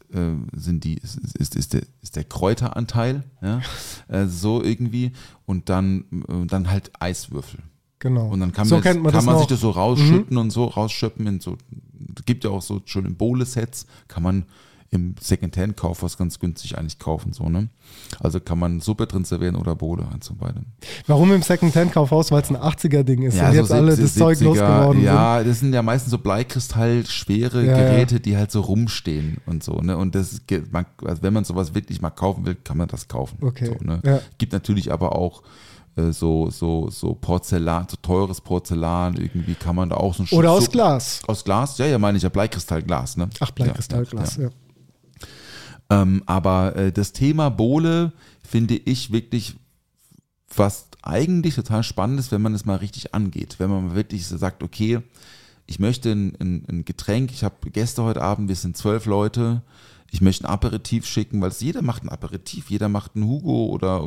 ist der Kräuteranteil, ja? So irgendwie. Und dann halt Eiswürfel. Genau. Und dann kann so man sich das so rausschütten und so rausschöpfen. Es gibt ja auch so schöne Bowle-Sets, kann man im Secondhand-Kauf was ganz günstig eigentlich kaufen. So, ne? Also kann man Suppe drin servieren oder Bowle, eins von beidem. Warum im Secondhand-Kaufhaus? Weil es ein 80er-Ding ist Ja, und so jetzt alle das 70er, Zeug losgeworden ja, das sind ja meistens so Bleikristall, schwere Geräte, die halt so rumstehen und so. Ne? Und also wenn man sowas wirklich mal kaufen will, kann man das kaufen. Okay. So, ne? Ja. Gibt natürlich aber auch so Porzellan, so teures Porzellan, irgendwie kann man da auch so ein Oder aus Glas. Aus Glas? Ja, meine ich ja, Bleikristallglas, ne? Ach, Bleikristallglas, ja. Aber das Thema Bowle finde ich wirklich was eigentlich total spannend ist, wenn man es mal richtig angeht. Wenn man wirklich so sagt, okay, ich möchte ein Getränk, ich habe Gäste heute Abend, wir sind 12 Leute, ich möchte ein Aperitif schicken, weil jeder macht ein Aperitif, jeder macht einen Hugo oder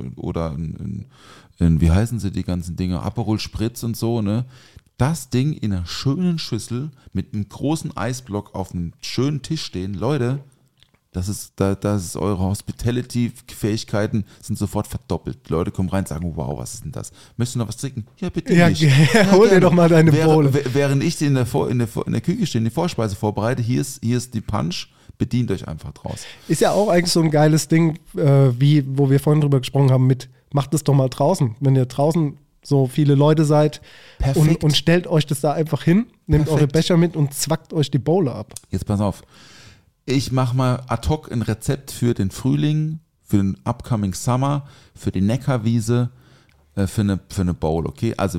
ein wie heißen sie die ganzen Dinge, Aperol Spritz und so, ne? Das Ding in einer schönen Schüssel mit einem großen Eisblock auf einem schönen Tisch stehen, Leute, das ist eure Hospitality-Fähigkeiten sind sofort verdoppelt. Die Leute kommen rein und sagen, wow, was ist denn das? Möchtest du noch was trinken? Ja, bitte nicht. Hol dir doch mal deine Bowle. Während ich in der Küche stehe, die Vorspeise vorbereite, hier ist die Punch, bedient euch einfach draus. Ist ja auch eigentlich so ein geiles Ding, wo wir vorhin drüber gesprochen haben, macht es doch mal draußen. Wenn ihr draußen so viele Leute seid und stellt euch das da einfach hin, nehmt eure Becher mit und zwackt euch die Bowle ab. Jetzt pass auf. Ich mache mal ad hoc ein Rezept für den Frühling, für den upcoming Summer, für die Neckarwiese, für eine Bowl, okay? Also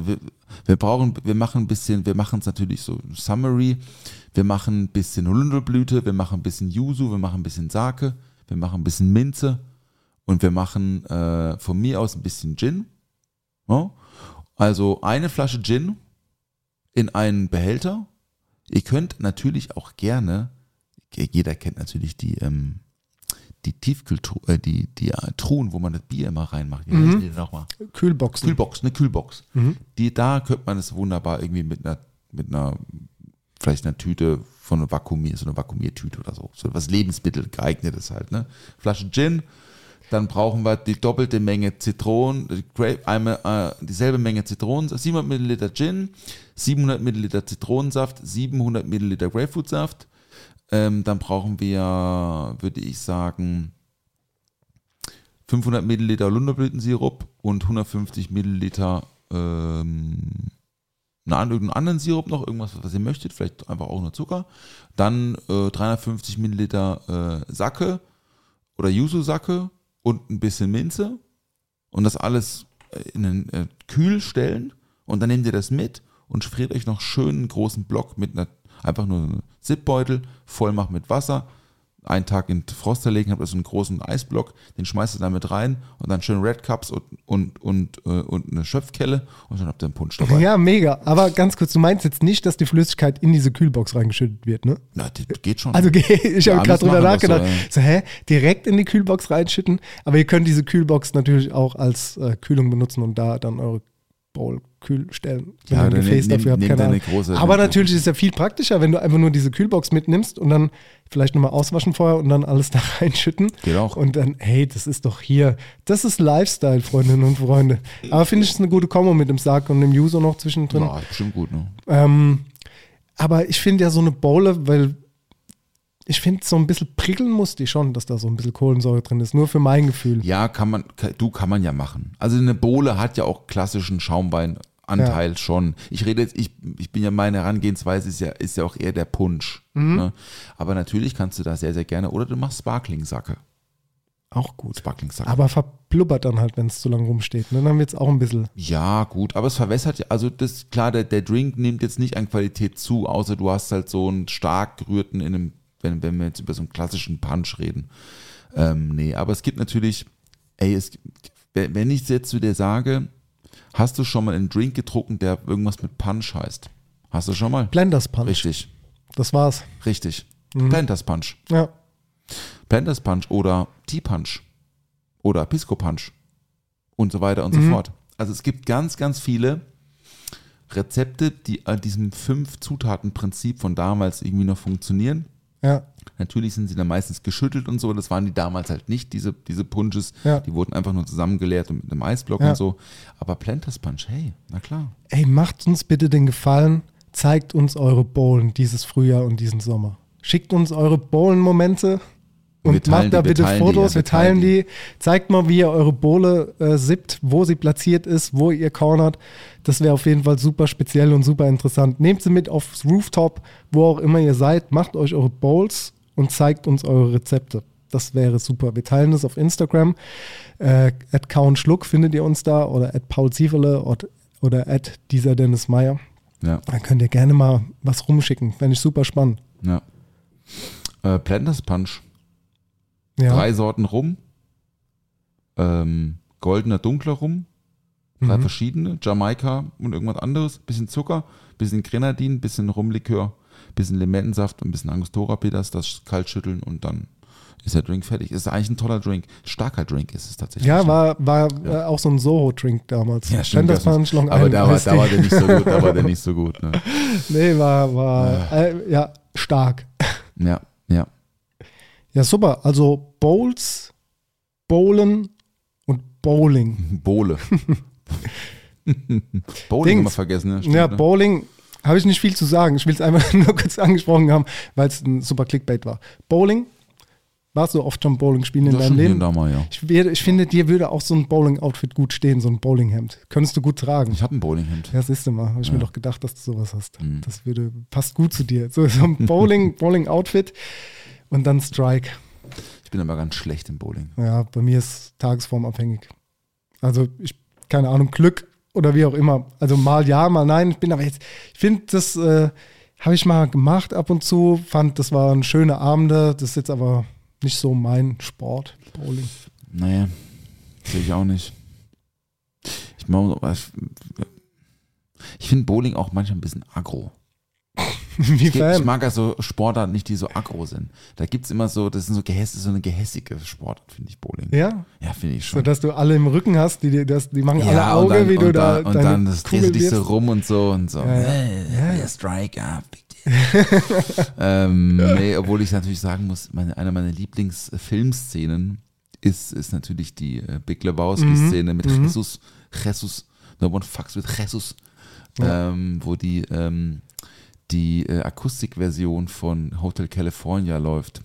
wir machen es natürlich so Summary, wir machen ein bisschen Holunderblüte, wir machen ein bisschen Yuzu, wir machen ein bisschen Sake, wir machen ein bisschen Minze und wir machen von mir aus ein bisschen Gin. Ja? Also eine Flasche Gin in einen Behälter. Ihr könnt natürlich auch gerne, jeder kennt natürlich die Tiefkühltruhen, die Truhen, wo man das Bier immer reinmacht. Wie heißen die denn nochmal? Kühlboxen. Eine Kühlbox. Da könnte man es wunderbar irgendwie mit einer vielleicht einer Tüte von einer so eine Vakuumiertüte oder so. So was Lebensmittel geeignetes halt, ne? Flasche Gin, dann brauchen wir die doppelte Menge Zitronen, dieselbe Menge Zitronen, 700 Milliliter Gin, 700 Milliliter Zitronensaft, 700 Milliliter Grapefruitsaft. Dann brauchen wir, würde ich sagen, 500 Milliliter Holunderblütensirup und 150 Milliliter einen anderen Sirup noch, irgendwas, was ihr möchtet, vielleicht einfach auch nur Zucker. Dann 350 Milliliter Sake oder Yuzu-Sake und ein bisschen Minze und das alles in den Kühl stellen und dann nehmt ihr das mit und friert euch noch schön einen großen Block mit einfach nur einen Zipbeutel voll machen mit Wasser, einen Tag in Froster legen, habt ihr so einen großen Eisblock, den schmeißt ihr damit rein und dann schön Red Cups und eine Schöpfkelle und dann habt ihr einen Punsch dabei. Ja, mega. Aber ganz kurz, du meinst jetzt nicht, dass die Flüssigkeit in diese Kühlbox reingeschüttet wird, ne? Na, das geht schon. Also ich habe gerade drüber nachgedacht. So, direkt in die Kühlbox reinschütten. Aber ihr könnt diese Kühlbox natürlich auch als Kühlung benutzen und da dann eure Bowl kühl stellen. Wenn Ja, ihr ein dann Gefäß dafür habt, nimm keine dir eine Ahnung. große- Aber natürlich ist es ja viel praktischer, wenn du einfach nur diese Kühlbox mitnimmst und dann vielleicht nochmal auswaschen vorher und dann alles da reinschütten. Geht auch. Und dann, hey, das ist doch hier. Das ist Lifestyle, Freundinnen und Freunde. Aber finde ich, es eine gute Kombo mit dem Sarg und dem Yuzu noch zwischendrin. Ja, ist bestimmt gut, ne? Aber ich finde ja so eine Bowle, weil ich finde, so ein bisschen prickeln muss die schon, dass da so ein bisschen Kohlensäure drin ist. Nur für mein Gefühl. Ja, kann man ja machen. Also eine Bowle hat ja auch klassischen Schaumbeinanteil schon. Ich rede jetzt, ich bin ja, meine Herangehensweise ist ja auch eher der Punsch. Ne? Aber natürlich kannst du da sehr, sehr gerne, oder du machst Sparkling-Sacke. Auch gut. Sparkling-Sacke. Aber verblubbert dann halt, wenn es zu lange rumsteht. Ne? Dann wird es auch ein bisschen. Ja, gut, aber es verwässert ja, also das, klar, der Drink nimmt jetzt nicht an Qualität zu, außer du hast halt so einen stark gerührten in einem, wenn wir jetzt über so einen klassischen Punch reden. Nee, aber es gibt natürlich, wenn ich jetzt zu dir sage, hast du schon mal einen Drink getrunken, der irgendwas mit Punch heißt? Hast du schon mal? Blenders Punch. Richtig, Das war's. richtig. Planters Punch. Ja. Planters Punch oder Tea Punch oder Pisco Punch und so weiter und so fort. Also es gibt ganz, ganz viele Rezepte, die an diesem 5-Zutaten-Prinzip von damals irgendwie noch funktionieren. Ja. Natürlich sind sie dann meistens geschüttelt und so, das waren die damals halt nicht, diese Punches. Ja. Die wurden einfach nur zusammengeleert und mit einem Eisblock Ja. und so. Aber Planters Punch, hey, na klar. Ey, macht uns bitte den Gefallen, zeigt uns eure Bowlen dieses Frühjahr und diesen Sommer. Schickt uns eure Bowlen-Momente Wir und teilen macht da die, wir bitte teilen die, Fotos. ja, Wir wir teilen teilen die. Zeigt mal, wie ihr eure Bowle sippt, wo sie platziert ist, wo ihr cornert. Das wäre auf jeden Fall super speziell und super interessant. Nehmt sie mit aufs Rooftop, wo auch immer ihr seid. Macht euch eure Bowls und zeigt uns eure Rezepte. Das wäre super. Wir teilen das auf Instagram. @kauenschluck findet ihr uns da oder @paulsieferle oder @dieser_Dennis_Meyer. Ja, Dann könnt ihr gerne mal was rumschicken. Fände ich super spannend. ja. Planters Punch. Ja. 3 Sorten Rum. Goldener, dunkler Rum. 3 verschiedene. Jamaika und irgendwas anderes. Bisschen Zucker, bisschen Grenadin, bisschen Rumlikör, bisschen Limettensaft und ein bisschen Angostura-Peters. Das kalt schütteln und dann ist der Drink fertig. Ist eigentlich ein toller Drink. Starker Drink ist es tatsächlich. Ja, war auch so ein Soho-Drink damals. Ja, stimmt. Planters Punch, Long Aber Island da Iced war Tea. der nicht so gut. Da war der nicht so gut. Ne? Nee, war stark. Ja, ja. Ja, super. Also Bowls, Bowlen und Bowling. Bowle. Bowling haben wir vergessen. Ne? Stimmt, Ja, ne? Bowling habe ich nicht viel zu sagen. Ich will es einfach nur kurz angesprochen haben, weil es ein super Clickbait war. Bowling, warst du oft schon Bowling spielen in Ja, deinem schon hier Leben? und da mal, ja. Ich finde, dir würde auch so ein Bowling-Outfit gut stehen, so ein Bowlinghemd. Könntest du gut tragen. Ich habe ein Bowlinghemd. Ja, siehst du mal, habe ich mir doch gedacht, dass du sowas hast. Das passt gut zu dir. So ein Bowling-Outfit und dann Strike. Ich bin aber ganz schlecht im Bowling. Ja, bei mir ist tagesformabhängig. Also keine Ahnung, Glück oder wie auch immer. Also mal ja, mal nein. Ich finde, das habe ich mal gemacht ab und zu. Fand, das waren schöne Abende. Das ist jetzt aber nicht so mein Sport, Bowling. Naja, sehe ich auch nicht. Ich finde Bowling auch manchmal ein bisschen aggro. Ich Inwiefern? mag also Sportarten nicht, die so aggro sind. Da gibt es immer so, das ist so eine gehässige Sportart, finde ich, Bowling. Ja? Ja, finde ich So, schon. dass du alle im Rücken hast, die machen alle Ja, Auge, und wie du da und deine dann das drehst du Kugel dich so wirfst. rum und so und so. Ja. Strike, ja, big deal. Nee, obwohl ich natürlich sagen muss, eine meiner Lieblingsfilmszenen ist natürlich die Big Lebowski-Szene mit Jesus, no one fucks with Jesus, wo die Akustikversion von Hotel California läuft.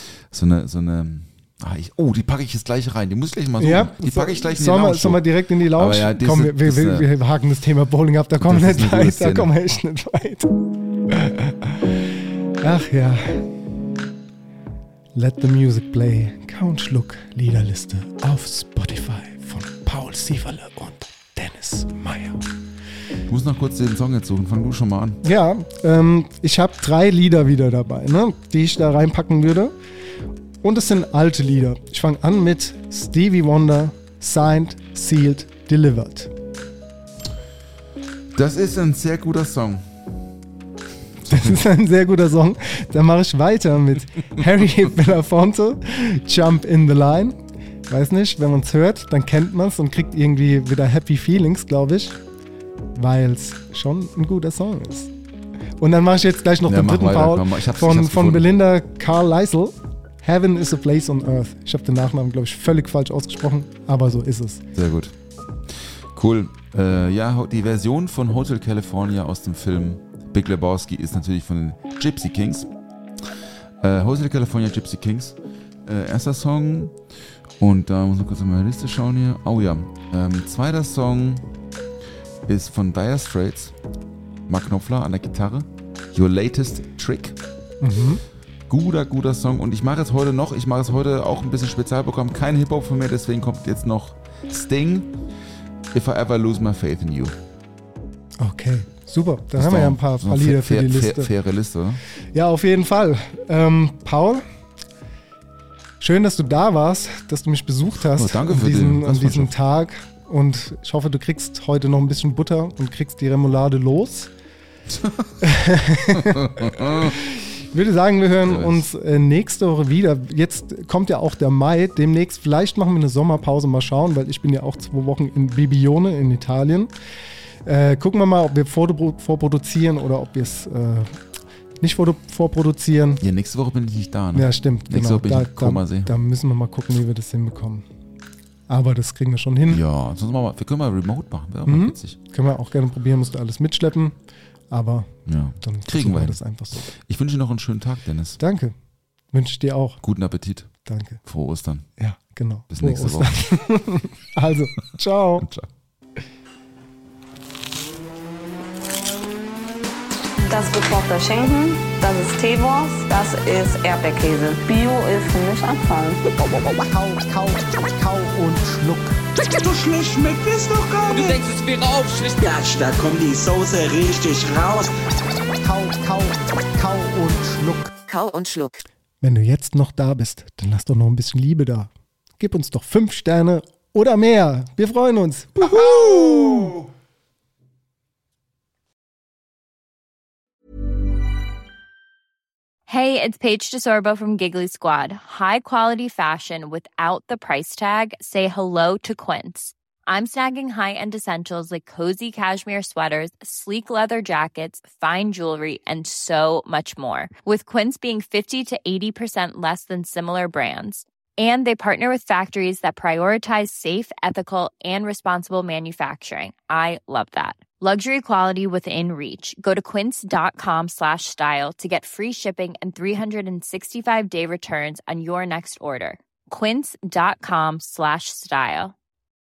Die packe ich jetzt gleich rein. Die muss ich gleich mal suchen. Ja, Die packe ich gleich in die sollen Lounge. wir direkt in die Lounge? Aber ja, Komm, wir haken das Thema Bowling ab, da kommen wir das ist nicht eine gute weit, da Szene. kommen wir echt nicht weit. Ach ja. Let the music play. Count Schluck Liederliste auf Spotify von Paul Sieferle und Dennis Meyer. Ich muss noch kurz den Song jetzt suchen. Fang du schon mal an. Ja, ich habe 3 Lieder wieder dabei, ne, die ich da reinpacken würde. Und es sind alte Lieder. Ich fange an mit Stevie Wonder, Signed, Sealed, Delivered. Das ist ein sehr guter Song. Das ist ein sehr guter Song. Dann mache ich weiter mit Harry Belafonte, Jump in the Line. Weiß nicht, wenn man es hört, dann kennt man es und kriegt irgendwie wieder Happy Feelings, glaube ich. weil es schon ein guter Song ist. Und dann mache ich jetzt gleich noch Ja, den mach dritten weiter, Paul komm, ich hab's von gefunden. Belinda Carlisle. Heaven is a place on earth. Ich habe den Nachnamen, glaube ich, völlig falsch ausgesprochen, aber so ist es. Sehr gut. Cool. Ja, die Version von Hotel California aus dem Film Big Lebowski ist natürlich von den Gypsy Kings. Hotel California, Gypsy Kings. Erster Song. Und da muss ich kurz in meine Liste schauen hier. Oh ja. Zweiter Song ist von Dire Straits. Mark Knopfler an der Gitarre. Your Latest Trick. Guter Song. Und ich mache es heute auch ein bisschen Spezialprogramm. Kein Hip-Hop von mir, deswegen kommt jetzt noch Sting. If I Ever Lose My Faith in You. Okay, super. Dann haben wir ja ein paar Lieder für die Liste. Faire Liste, oder? Ja, auf jeden Fall. Paul, schön, dass du da warst, dass du mich besucht hast Oh, danke für an diesem Tag. Und ich hoffe, du kriegst heute noch ein bisschen Butter und kriegst die Remoulade los. Ich würde sagen, wir hören uns nächste Woche wieder. Jetzt kommt ja auch der Mai. Demnächst, vielleicht machen wir eine Sommerpause, mal schauen, weil ich bin ja auch 2 Wochen in Bibione in Italien. Gucken wir mal, ob wir vorproduzieren oder ob wir es nicht vorproduzieren. Ja, nächste Woche bin ich nicht da, ne? Ja, stimmt. Nächste Woche bin ich in Komasee. Da müssen wir mal gucken, wie wir das hinbekommen. Aber das kriegen wir schon hin. Ja, sonst machen wir können mal Remote machen. Wäre auch mal witzig. Können wir auch gerne probieren, musst du alles mitschleppen. Aber Ja. dann Kriegen wir hin. das einfach so. Ich wünsche dir noch einen schönen Tag, Dennis. Danke. Wünsche ich dir auch. Guten Appetit. Danke. Frohe Ostern. Ja, genau. Bis Frohe nächste Ostern. Woche. Also, ciao. Ciao. Das ist gekochter Schinken, das ist Teewurst, das ist Erdbeerkäse. Bio ist für mich Abfall. Kau und schluck. So schlecht schmeckt es doch gar nicht. Es wäre aufschlicht. Gatsch, da kommt die Soße richtig raus. Kau und schluck. Kau und Schluck. Wenn du jetzt noch da bist, dann lass doch noch ein bisschen Liebe da. Gib uns doch 5 Sterne oder mehr. Wir freuen uns. Hey, it's Paige DeSorbo from Giggly Squad. High quality fashion without the price tag. Say hello to Quince. I'm snagging high-end essentials like cozy cashmere sweaters, sleek leather jackets, fine jewelry, and so much more. With Quince being 50 to 80% less than similar brands. And they partner with factories that prioritize safe, ethical, and responsible manufacturing. I love that. Luxury quality within reach. Go to quince.com/style to get free shipping and 365-day returns on your next order. Quince.com/style.